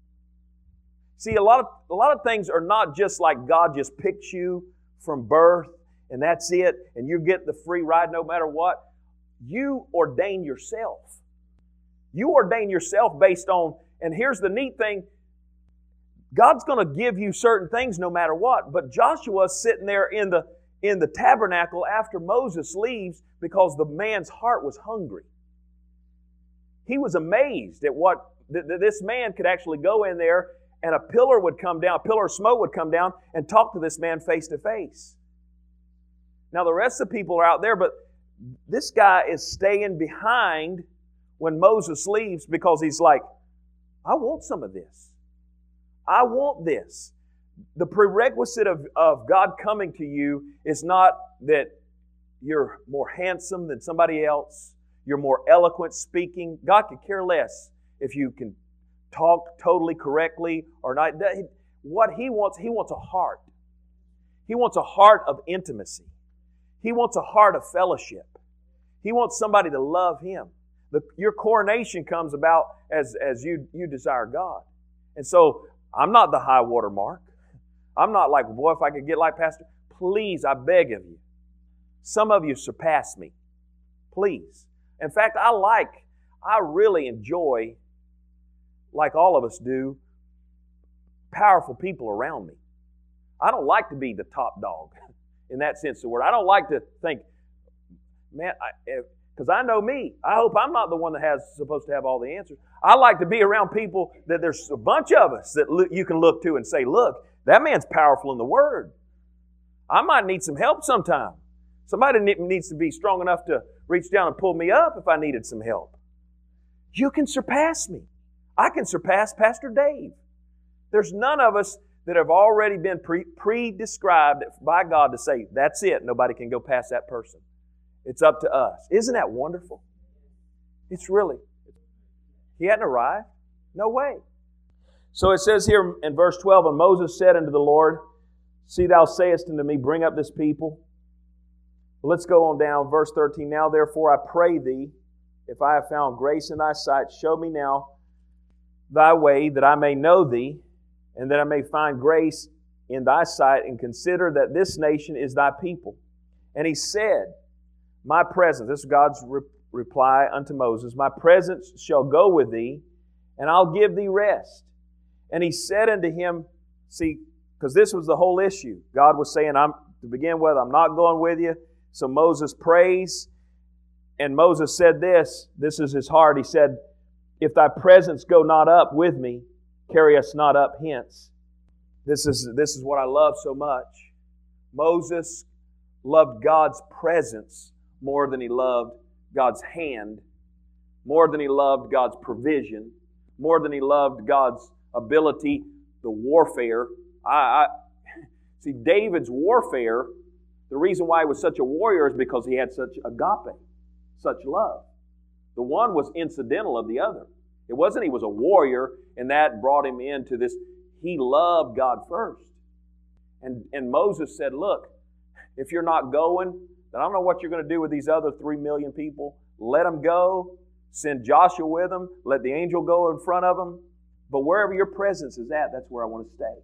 See, a lot of, a lot of things are not just like God just picks you from birth and that's it, and you get the free ride no matter what. You ordain yourself. You ordain yourself based on, and here's the neat thing, God's going to give you certain things no matter what, but Joshua's sitting there in the, in the tabernacle after Moses leaves because the man's heart was hungry. He was amazed at what, that this man could actually go in there and a pillar would come down, a pillar of smoke would come down and talk to this man face to face. Now the rest of the people are out there, but this guy is staying behind when Moses leaves because he's like, I want some of this. I want this. The prerequisite of, of God coming to you is not that you're more handsome than somebody else, you're more eloquent speaking. God could care less if you can talk totally correctly or not. What He wants, He wants a heart. He wants a heart of intimacy. He wants a heart of fellowship. He wants somebody to love Him. The, your coronation comes about as, as you, you desire God. And so, I'm not the high water mark. I'm not like, boy, if I could get like Pastor, please, I beg of you. Some of you surpass me. Please. In fact, I like, I really enjoy, like all of us do, powerful people around me. I don't like to be the top dog in that sense of the word. I don't like to think, man, because I, I know me. I hope I'm not the one that has supposed to have all the answers. I like to be around people that there's a bunch of us that look, you can look to and say, look, that man's powerful in the Word. I might need some help sometime. Somebody needs to be strong enough to reach down and pull me up if I needed some help. You can surpass me. I can surpass Pastor Dave. There's none of us that have already been pre- pre-described by God to say, that's it, nobody can go past that person. It's up to us. Isn't that wonderful? It's really. He hadn't arrived? No way. So it says here in verse twelve, and Moses said unto the Lord, see, thou sayest unto me, bring up this people. Well, let's go on down. Verse thirteen, now therefore I pray thee, if I have found grace in thy sight, show me now thy way, that I may know thee, and that I may find grace in thy sight, and consider that this nation is thy people. And he said, my presence, this is God's re- reply unto Moses, my presence shall go with thee, and I'll give thee rest. And he said unto him, see, because this was the whole issue. God was saying, I'm to begin with, I'm not going with you. So Moses prays, and Moses said this, this is his heart. He said, if thy presence go not up with me, carry us not up hence. This is, this is what I love so much. Moses loved God's presence more than he loved God's hand, more than he loved God's provision, more than he loved God's ability, the warfare. I, I see David's warfare, the reason why he was such a warrior is because he had such agape, such love. The one was incidental of the other. It wasn't he was a warrior and that brought him into this. He loved God first. And, and Moses said, look, if you're not going, then I don't know what you're going to do with these other three million people. Let them go. Send Joshua with them. Let the angel go in front of them. But wherever your presence is at, that's where I want to stay.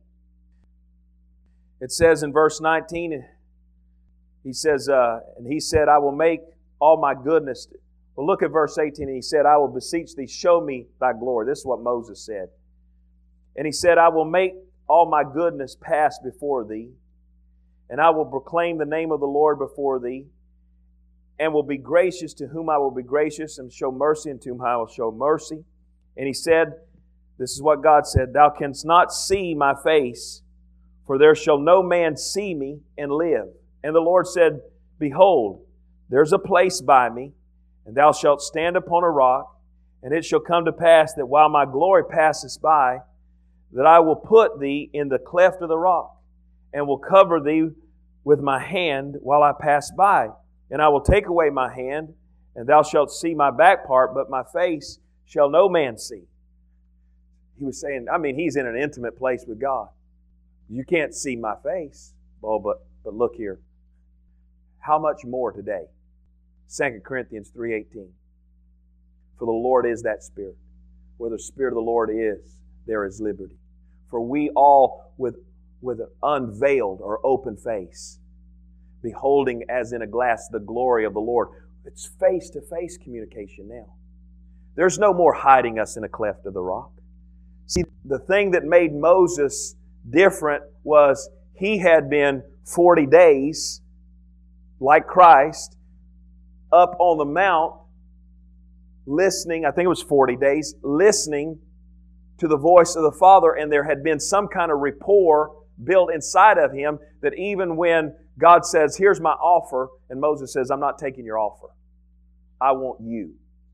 It says in verse nineteen, he says, uh, and he said, I will make all my goodness. Well, look at verse eighteen. And he said, I will beseech thee, show me thy glory. This is what Moses said. And he said, I will make all my goodness pass before thee, and I will proclaim the name of the Lord before thee, and will be gracious to whom I will be gracious, and show mercy unto whom I will show mercy. And he said, this is what God said, thou canst not see my face, for there shall no man see me and live. And the Lord said, behold, there's a place by me, and thou shalt stand upon a rock, and it shall come to pass that while my glory passeth by, that I will put thee in the cleft of the rock, and will cover thee with my hand while I pass by. And I will take away my hand, and thou shalt see my back part, but my face shall no man see. He was saying, I mean, he's in an intimate place with God. You can't see my face. Oh, but, but look here. How much more today? Second Corinthians three eighteen. For the Lord is that Spirit. Where the Spirit of the Lord is, there is liberty. For we all with, with an unveiled or open face, beholding as in a glass the glory of the Lord. It's face-to-face communication now. There's no more hiding us in a cleft of the rock. See, the thing that made Moses different was he had been forty days, like Christ, up on the mount, listening, I think it was forty days, listening to the voice of the Father, and there had been some kind of rapport built inside of him that even when God says, here's my offer, and Moses says, I'm not taking your offer. I want you.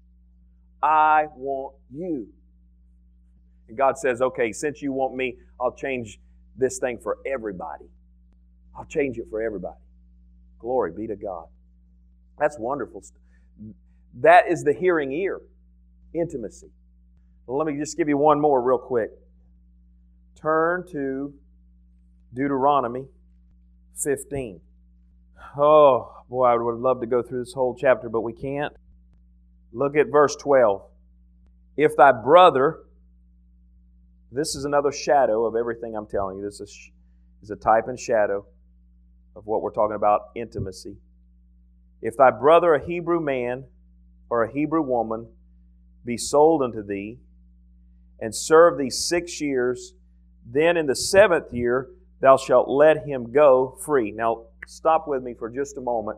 I want you. And God says, okay, since you want me, I'll change this thing for everybody. I'll change it for everybody. Glory be to God. That's wonderful. That is the hearing ear. Intimacy. Well, let me just give you one more real quick. Turn to Deuteronomy fifteen. Oh, boy, I would love to go through this whole chapter, but we can't. Look at verse twelve. If thy brother, this is another shadow of everything I'm telling you. This is, is a type and shadow of what we're talking about, intimacy. If thy brother, a Hebrew man or a Hebrew woman, be sold unto thee, and serve thee six years, then in the seventh year thou shalt let him go free. Now, stop with me for just a moment.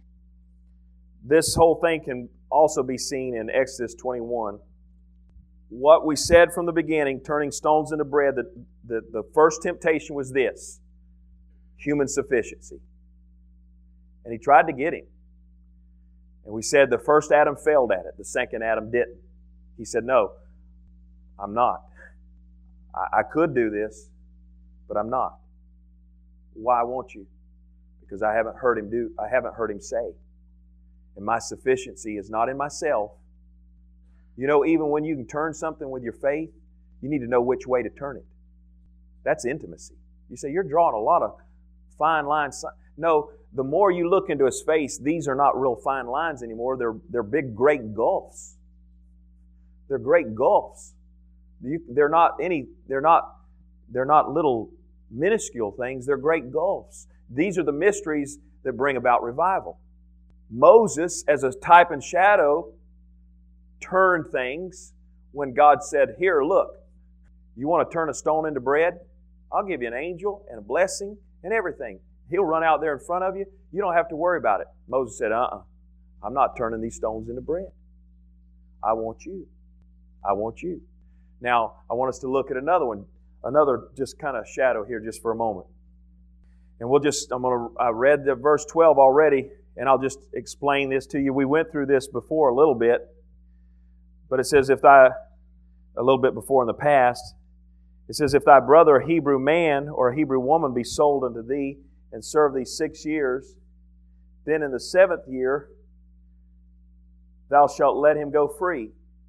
This whole thing can also be seen in Exodus twenty-one. What we said from the beginning, turning stones into bread, the, the, the first temptation was this: human sufficiency. And he tried to get him. And we said the first Adam failed at it. The second Adam didn't. He said, no, I'm not. I, I could do this, but I'm not. Why won't you? Because I haven't heard him do, I haven't heard him say. And my sufficiency is not in myself. You know, even when you can turn something with your faith, you need to know which way to turn it. That's intimacy. You say, you're drawing a lot of fine lines. No, the more you look into His face, these are not real fine lines anymore. They're, they're big, great gulfs. They're great gulfs You, they're not any, they're not, they're not little minuscule things. They're great gulfs. These are the mysteries that bring about revival. Moses, as a type and shadow, turned things when God said, here, look, you want to turn a stone into bread? I'll give you an angel and a blessing and everything. He'll run out there in front of you. You don't have to worry about it. Moses said, uh-uh, I'm not turning these stones into bread. I want you. I want you. Now, I want us to look at another one, another just kind of shadow here just for a moment. And we'll just, I'm going to, I read the verse twelve already, and I'll just explain this to you. We went through this before a little bit, but it says, if thy, a little bit before in the past, it says, if thy brother, a Hebrew man or a Hebrew woman, be sold unto thee and serve thee six years, then in the seventh year thou shalt let him go free.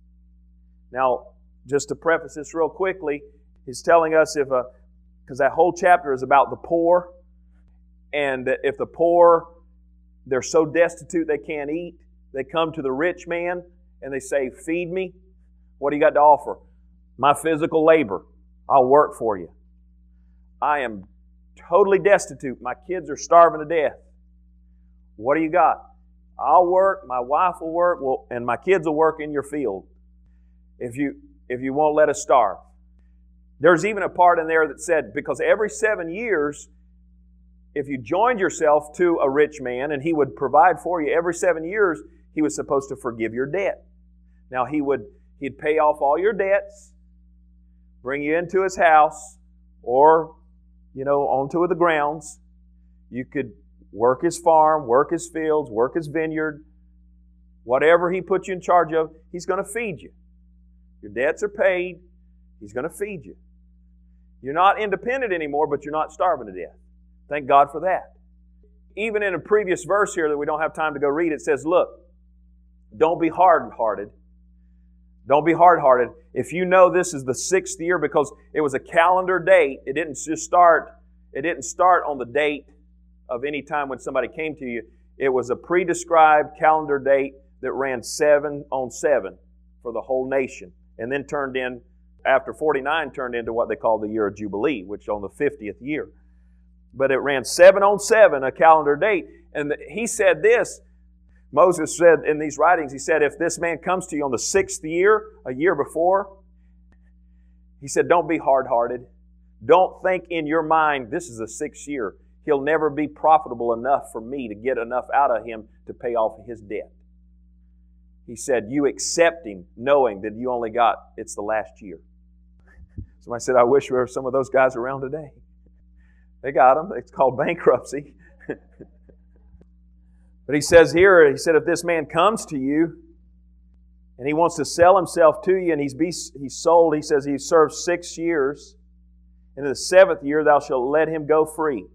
Now, just to preface this real quickly, he's telling us if a, because that whole chapter is about the poor, and that if the poor, they're so destitute they can't eat, they come to the rich man and they say, feed me. What do you got to offer? My physical labor. I'll work for you. I am totally destitute. My kids are starving to death. What do you got? I'll work, my wife will work, well, and my kids will work in your field if you if you won't let us starve. There's even a part in there that said, because every seven years, if you joined yourself to a rich man and he would provide for you, every seven years, he was supposed to forgive your debt. Now, he would he'd pay off all your debts, bring you into his house, or, you know, onto the grounds. You could work his farm, work his fields, work his vineyard. Whatever he put you in charge of, he's going to feed you. Your debts are paid. He's going to feed you. You're not independent anymore, but you're not starving to death. Thank God for that. Even in a previous verse here that we don't have time to go read, it says, look, don't be hard-hearted. Don't be hard-hearted. If you know this is the sixth year, because it was a calendar date, it didn't just start, it didn't start on the date of any time when somebody came to you. It was a pre-described calendar date that ran seven on seven for the whole nation, and then turned in, after forty-nine, turned into what they call the year of Jubilee, which on the fiftieth year. But it ran seven on seven, a calendar date. And he said this, Moses said in these writings, he said, if this man comes to you on the sixth year, a year before, he said, don't be hard-hearted. Don't think in your mind, this is the sixth year. He'll never be profitable enough for me to get enough out of him to pay off his debt. He said, you accept him knowing that you only got, it's the last year. Somebody said, I wish there were some of those guys around today. They got them. It's called bankruptcy. But he says here, he said, if this man comes to you and he wants to sell himself to you and he's, be, he's sold, he says he served six years. And in the seventh year thou shalt let him go free.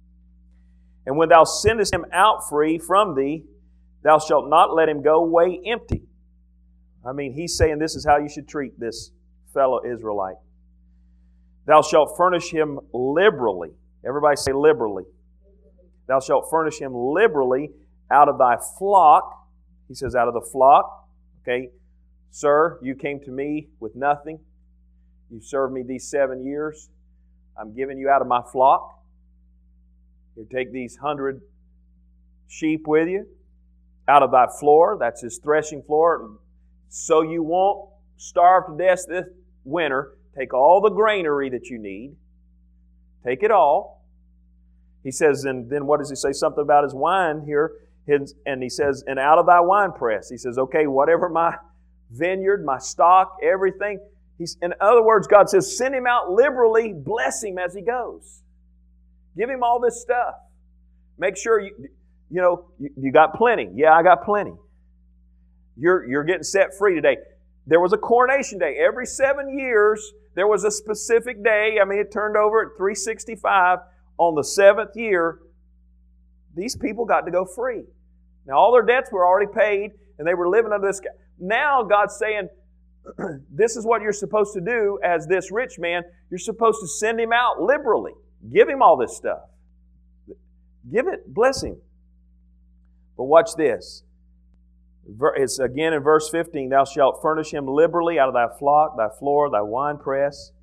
And when thou sendest him out free from thee, thou shalt not let him go away empty. I mean, he's saying this is how you should treat this fellow Israelite. Thou shalt furnish him liberally. Everybody say liberally. Thou shalt furnish him liberally out of thy flock. He says out of the flock. Okay, sir, you came to me with nothing. You've served me these seven years. I'm giving you out of my flock. You take these hundred sheep with you. Out of thy floor, that's his threshing floor. So you won't starve to death this winter. Take all the granary that you need. Take it all. He says, and then what does he say? Something about his wine here. His, and he says, and out of thy winepress. He says, okay, whatever my vineyard, my stock, everything. He's, in other words, God says, send him out liberally, bless him as he goes. Give him all this stuff. Make sure you, you know, you, you got plenty. Yeah, I got plenty. You're, you're getting set free today. There was a coronation day. Every seven years, there was a specific day. I mean, it turned over at three sixty-five. On the seventh year, these people got to go free. Now, all their debts were already paid, and they were living under this. Now, God's saying, this is what you're supposed to do as this rich man. You're supposed to send him out liberally. Give him all this stuff. Give it, bless him. But watch this. It's again in verse fifteen, thou shalt furnish him liberally out of thy flock, thy floor, thy winepress.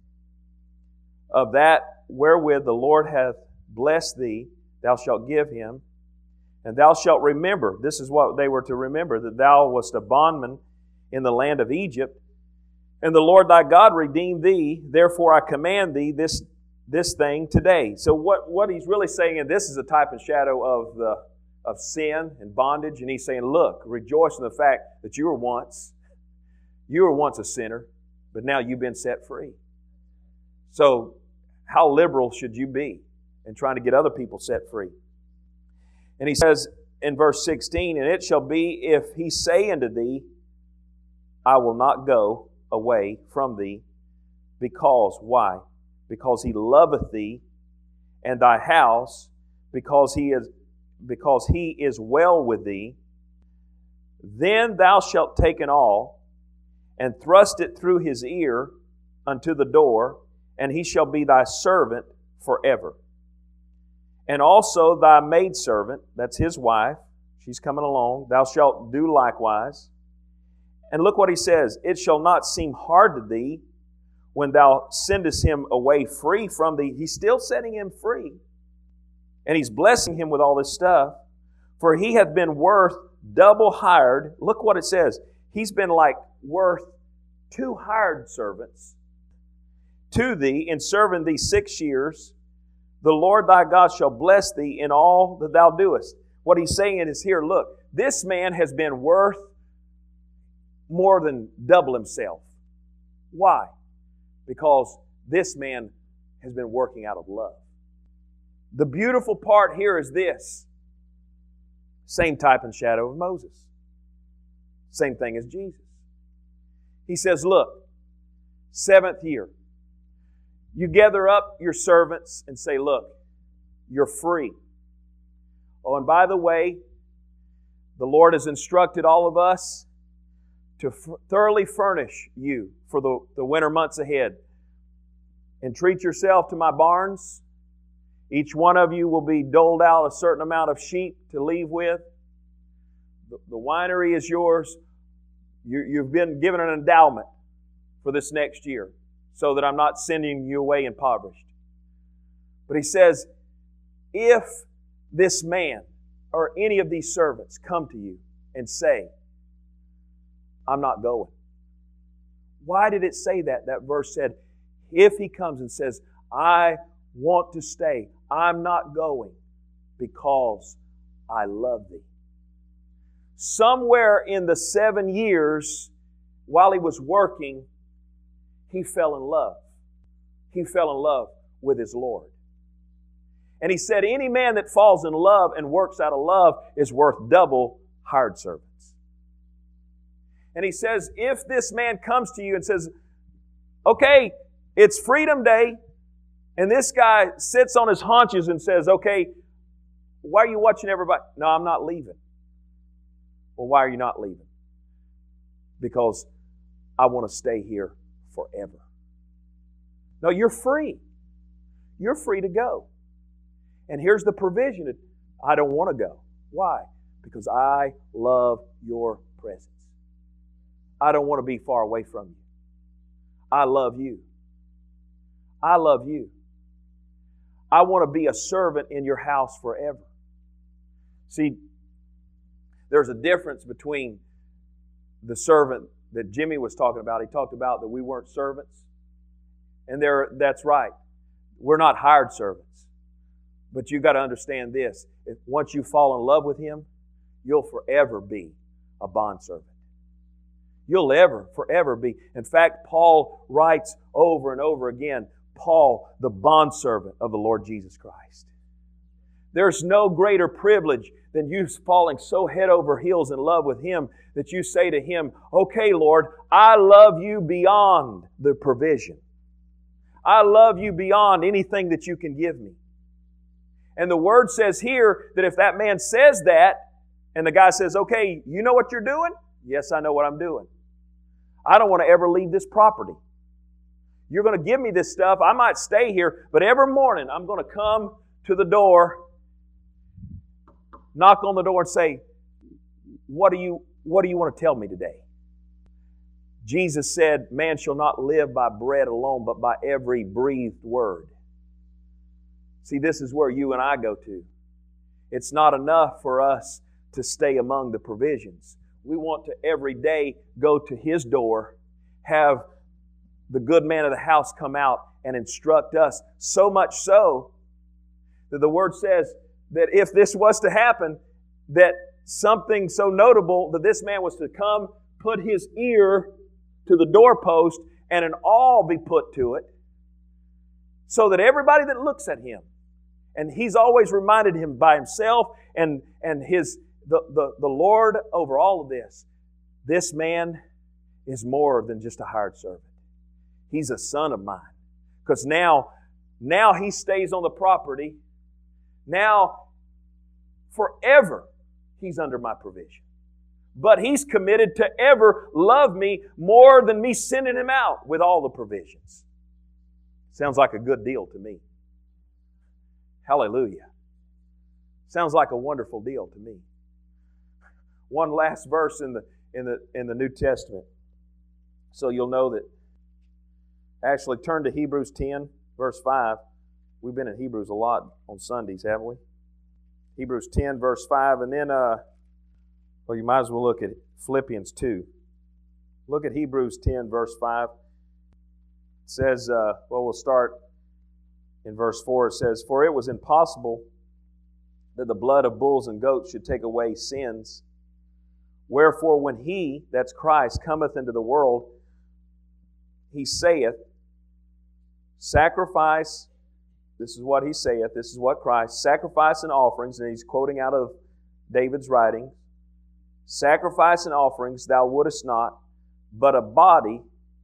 Of that wherewith the Lord hath blessed thee, thou shalt give him. And thou shalt remember, this is what they were to remember, that thou wast a bondman in the land of Egypt, and the Lord thy God redeemed thee. Therefore I command thee this, this thing today. So what, what he's really saying, and this is a type and shadow of the of sin and bondage, and he's saying, look, rejoice in the fact that you were once, you were once a sinner, but now you've been set free. So how liberal should you be in trying to get other people set free? And he says in verse sixteen, and it shall be if he say unto thee, I will not go away from thee, because, why? Because he loveth thee and thy house, because he is because he is well with thee, then thou shalt take an awl and thrust it through his ear unto the door, and he shall be thy servant forever. And also thy maidservant, that's his wife, she's coming along, thou shalt do likewise. And look what he says, it shall not seem hard to thee when thou sendest him away free from thee. He's still setting him free. And he's blessing him with all this stuff. For he hath been worth double hired. Look what it says. He's been like worth two hired servants to thee in serving thee six years. The Lord thy God shall bless thee in all that thou doest. What he's saying is here, look, this man has been worth more than double himself. Why? Because this man has been working out of love. The beautiful part here is this. Same type and shadow of Moses. Same thing as Jesus. He says, look, seventh year, you gather up your servants and say, look, you're free. Oh, and by the way, the Lord has instructed all of us to f- thoroughly furnish you for the, the winter months ahead. Entreat yourself to my barns. Each one of you will be doled out a certain amount of sheep to leave with. The, the winery is yours. You, you've been given an endowment for this next year so that I'm not sending you away impoverished. But he says, if this man or any of these servants come to you and say, I'm not going. Why did it say that? That verse said, if he comes and says, I want to stay, I'm not going because I love thee. Somewhere in the seven years while he was working, he fell in love. He fell in love with his Lord. And he said, any man that falls in love and works out of love is worth double hired servants. And he says, if this man comes to you and says, okay, it's Freedom Day, and this guy sits on his haunches and says, okay, why are you watching everybody? No, I'm not leaving. Well, why are you not leaving? Because I want to stay here forever. No, you're free. You're free to go. And here's the provision. I don't want to go. Why? Because I love your presence. I don't want to be far away from you. I love you. I love you. I want to be a servant in your house forever. See, there's a difference between the servant that Jimmy was talking about. He talked about that we weren't servants. And there, that's right. We're not hired servants. But you've got to understand this. If once you fall in love with Him, you'll forever be a bondservant. You'll ever, forever be. In fact, Paul writes over and over again, Paul, the bondservant of the Lord Jesus Christ. There's no greater privilege than you falling so head over heels in love with Him that you say to Him, okay, Lord, I love you beyond the provision. I love you beyond anything that you can give me. And the Word says here that if that man says that, and the guy says, okay, you know what you're doing? Yes, I know what I'm doing. I don't want to ever leave this property. You're going to give me this stuff. I might stay here, but every morning I'm going to come to the door, knock on the door and say, what do you, what do you want to tell me today? Jesus said, man shall not live by bread alone, but by every breathed word. See, this is where you and I go to. It's not enough for us to stay among the provisions. We want to every day go to His door, have the good man of the house come out and instruct us. So much so that the Word says that if this was to happen, that something so notable that this man was to come, put his ear to the doorpost, and an awl be put to it, so that everybody that looks at him, and he's always reminded him by himself and, and his the, the, the Lord over all of this, this man is more than just a hired servant. He's a son of mine. Because now, now he stays on the property. Now, forever, he's under my provision. But he's committed to ever love me more than me sending him out with all the provisions. Sounds like a good deal to me. Hallelujah. Sounds like a wonderful deal to me. One last verse in the in the in the New Testament, so you'll know that. Actually, turn to Hebrews ten, verse five. We've been in Hebrews a lot on Sundays, haven't we? Hebrews ten, verse five, and then uh, well, you might as well look at Philippians two. Look at Hebrews ten, verse five. It says, uh, well, we'll start in verse four. It says, "For it was impossible that the blood of bulls and goats should take away sins. Wherefore, when He," that's Christ, "cometh into the world, He saith, sacrifice," this is what He saith, this is what Christ, "sacrifice and offerings," and He's quoting out of David's writing, "sacrifice and offerings thou wouldest not, but a body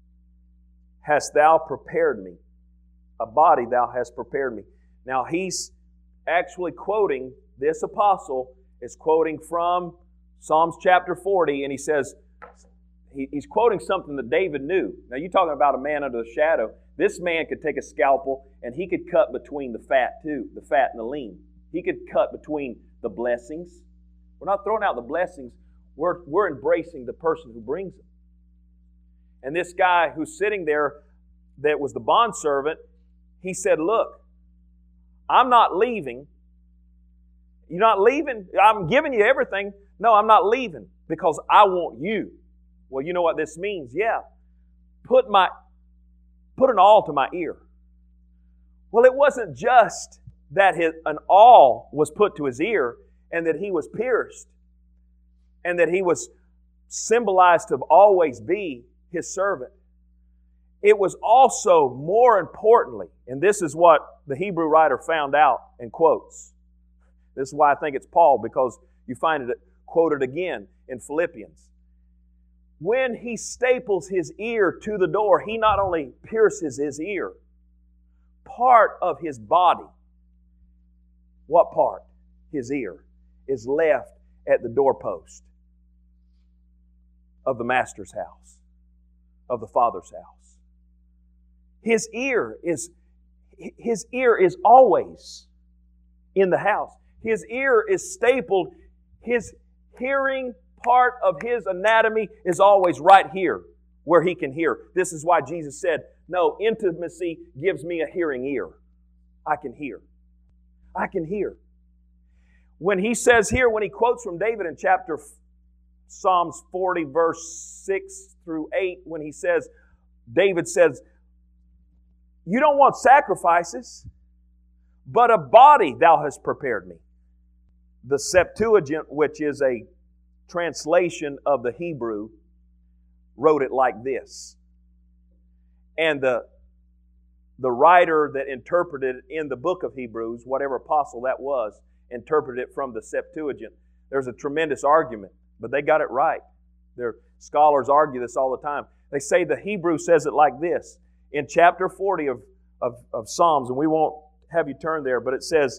hast thou prepared me." A body thou hast prepared me. Now he's actually quoting, this apostle is quoting from Psalms chapter forty, and he says, he, he's quoting something that David knew. Now you're talking about a man under the shadow. This man could take a scalpel and he could cut between the fat too, the fat and the lean. He could cut between the blessings. We're not throwing out the blessings. We're, we're embracing the person who brings them. And this guy who's sitting there that was the bondservant, he said, look, I'm not leaving. You're not leaving? I'm giving you everything. No, I'm not leaving because I want you. Well, you know what this means? Yeah. Put my, put an awl to my ear. Well, it wasn't just that his, an awl was put to his ear and that he was pierced and that he was symbolized to always be His servant. It was also, more importantly, and this is what the Hebrew writer found out and quotes. This is why I think it's Paul, because you find it quoted again in Philippians. When he staples his ear to the door, he not only pierces his ear, part of his body, what part? His ear, is left at the doorpost of the master's house, of the Father's house. His ear is, his ear is always in the house. His ear is stapled. His hearing part of his anatomy is always right here where he can hear. This is why Jesus said, no, intimacy gives me a hearing ear. I can hear. I can hear. When he says here, when he quotes from David in chapter Psalms forty, verse six through eight, when he says, David says, you don't want sacrifices, but a body thou hast prepared me. The Septuagint, which is a translation of the Hebrew, wrote it like this. And the, the writer that interpreted in the book of Hebrews, whatever apostle that was, interpreted it from the Septuagint. There's a tremendous argument, but they got it right. Their scholars argue this all the time. They say the Hebrew says it like this. In chapter forty of, of, of Psalms, and we won't have you turn there, but it says,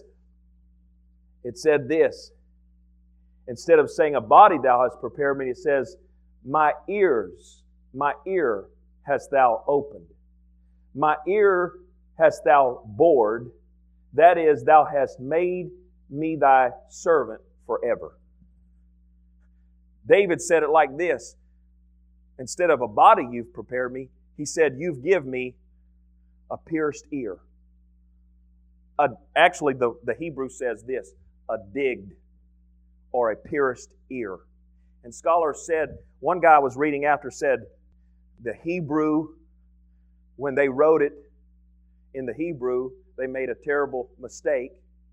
it said this. Instead of saying a body thou hast prepared me, it says, my ears, my ear hast thou opened. My ear hast thou bored. That is, thou hast made me thy servant forever. David said it like this. Instead of a body you've prepared me, he said, you've given me a pierced ear. A, actually, the, the Hebrew says this, a digged or a pierced ear. And scholars said, one guy I was reading after said, the Hebrew, when they wrote it in the Hebrew, they made a terrible mistake.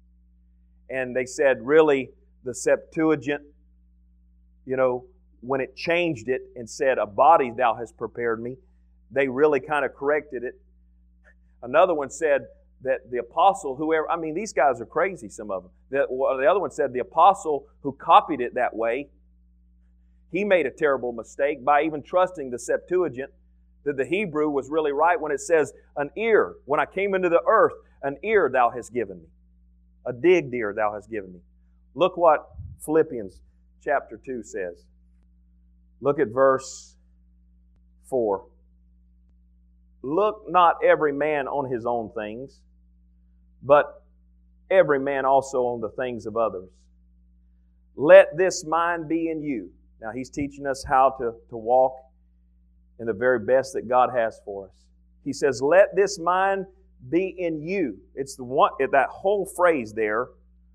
And they said, really, the Septuagint, you know, when it changed it and said, a body thou hast prepared me, they really kind of corrected it. Another one said that the apostle, whoever, I mean, these guys are crazy, some of them. The, the other one said the apostle who copied it that way, he made a terrible mistake by even trusting the Septuagint, that the Hebrew was really right when it says, an ear, when I came into the earth, an ear thou hast given me. A digged ear thou hast given me. Look what Philippians chapter two says. Look at verse four. Look not every man on his own things, but every man also on the things of others. Let this mind be in you. Now he's teaching us how to, to walk in the very best that God has for us. He says, let this mind be in you. It's the one, that whole phrase there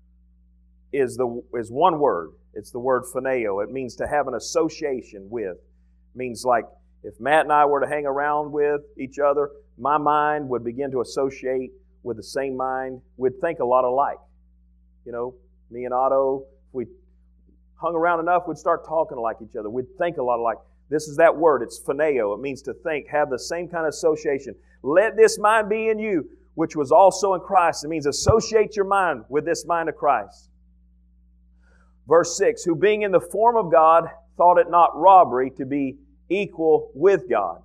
is the is one word. It's the word phoneo. It means to have an association with. It means like if Matt and I were to hang around with each other, my mind would begin to associate with the same mind. We'd think a lot alike. You know, me and Otto, if we hung around enough, we'd start talking like each other. We'd think a lot alike. This is that word. It's phoneo. It means to think, have the same kind of association. Let this mind be in you, which was also in Christ. It means associate your mind with this mind of Christ. Verse six, who being in the form of God, thought it not robbery to be equal with God,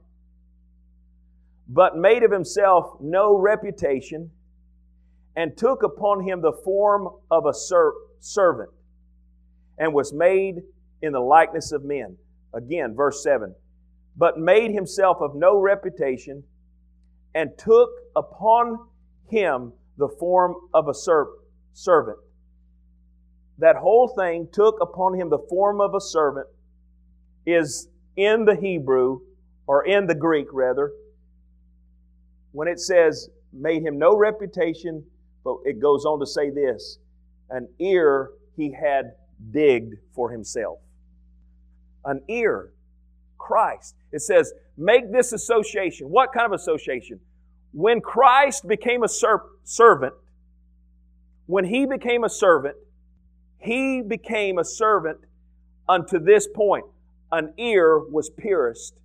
but made of himself no reputation, and took upon him the form of a ser- servant, and was made in the likeness of men. Again, verse seven, but made himself of no reputation, and took upon him the form of a ser- servant. That whole thing, took upon him the form of a servant, is in the Hebrew, or in the Greek rather, when it says, made him no reputation, but it goes on to say this, an ear he had digged for himself. An ear, Christ. It says, make this association. What kind of association? When Christ became a ser- servant, when He became a servant, He became a servant unto this point. An ear was pierced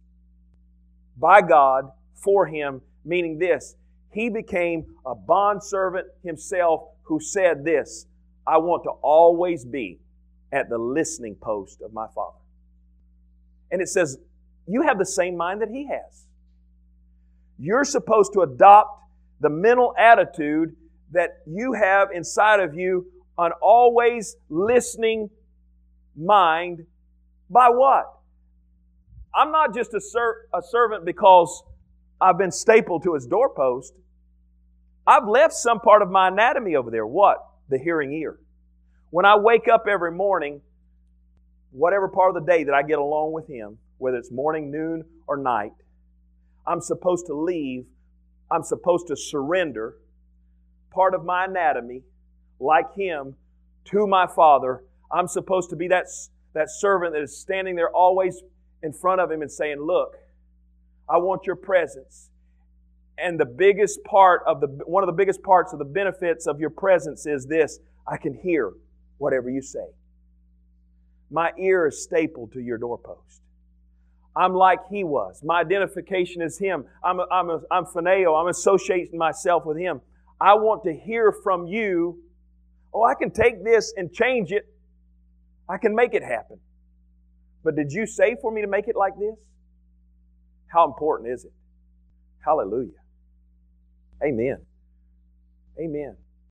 by God for Him, meaning this, He became a bondservant Himself who said this, I want to always be at the listening post of my Father. And it says, you have the same mind that He has. You're supposed to adopt the mental attitude that you have inside of you, an always listening mind. By what? I'm not just a, ser- a servant because I've been stapled to His doorpost. I've left some part of my anatomy over there. What? The hearing ear. When I wake up every morning, whatever part of the day that I get along with Him, whether it's morning, noon, or night, I'm supposed to leave, I'm supposed to surrender part of my anatomy, like Him, to my Father. I'm supposed to be that, that servant that is standing there always in front of Him and saying, look, I want your presence. And the biggest part of the, one of the biggest parts of the benefits of your presence is this, I can hear whatever you say. My ear is stapled to your doorpost. I'm like He was. My identification is Him. I'm, a, I'm, a, I'm phoneo. I'm associating myself with Him. I want to hear from you. Oh, I can take this and change it. I can make it happen. But did you say for me to make it like this? How important is it? Hallelujah. Amen. Amen.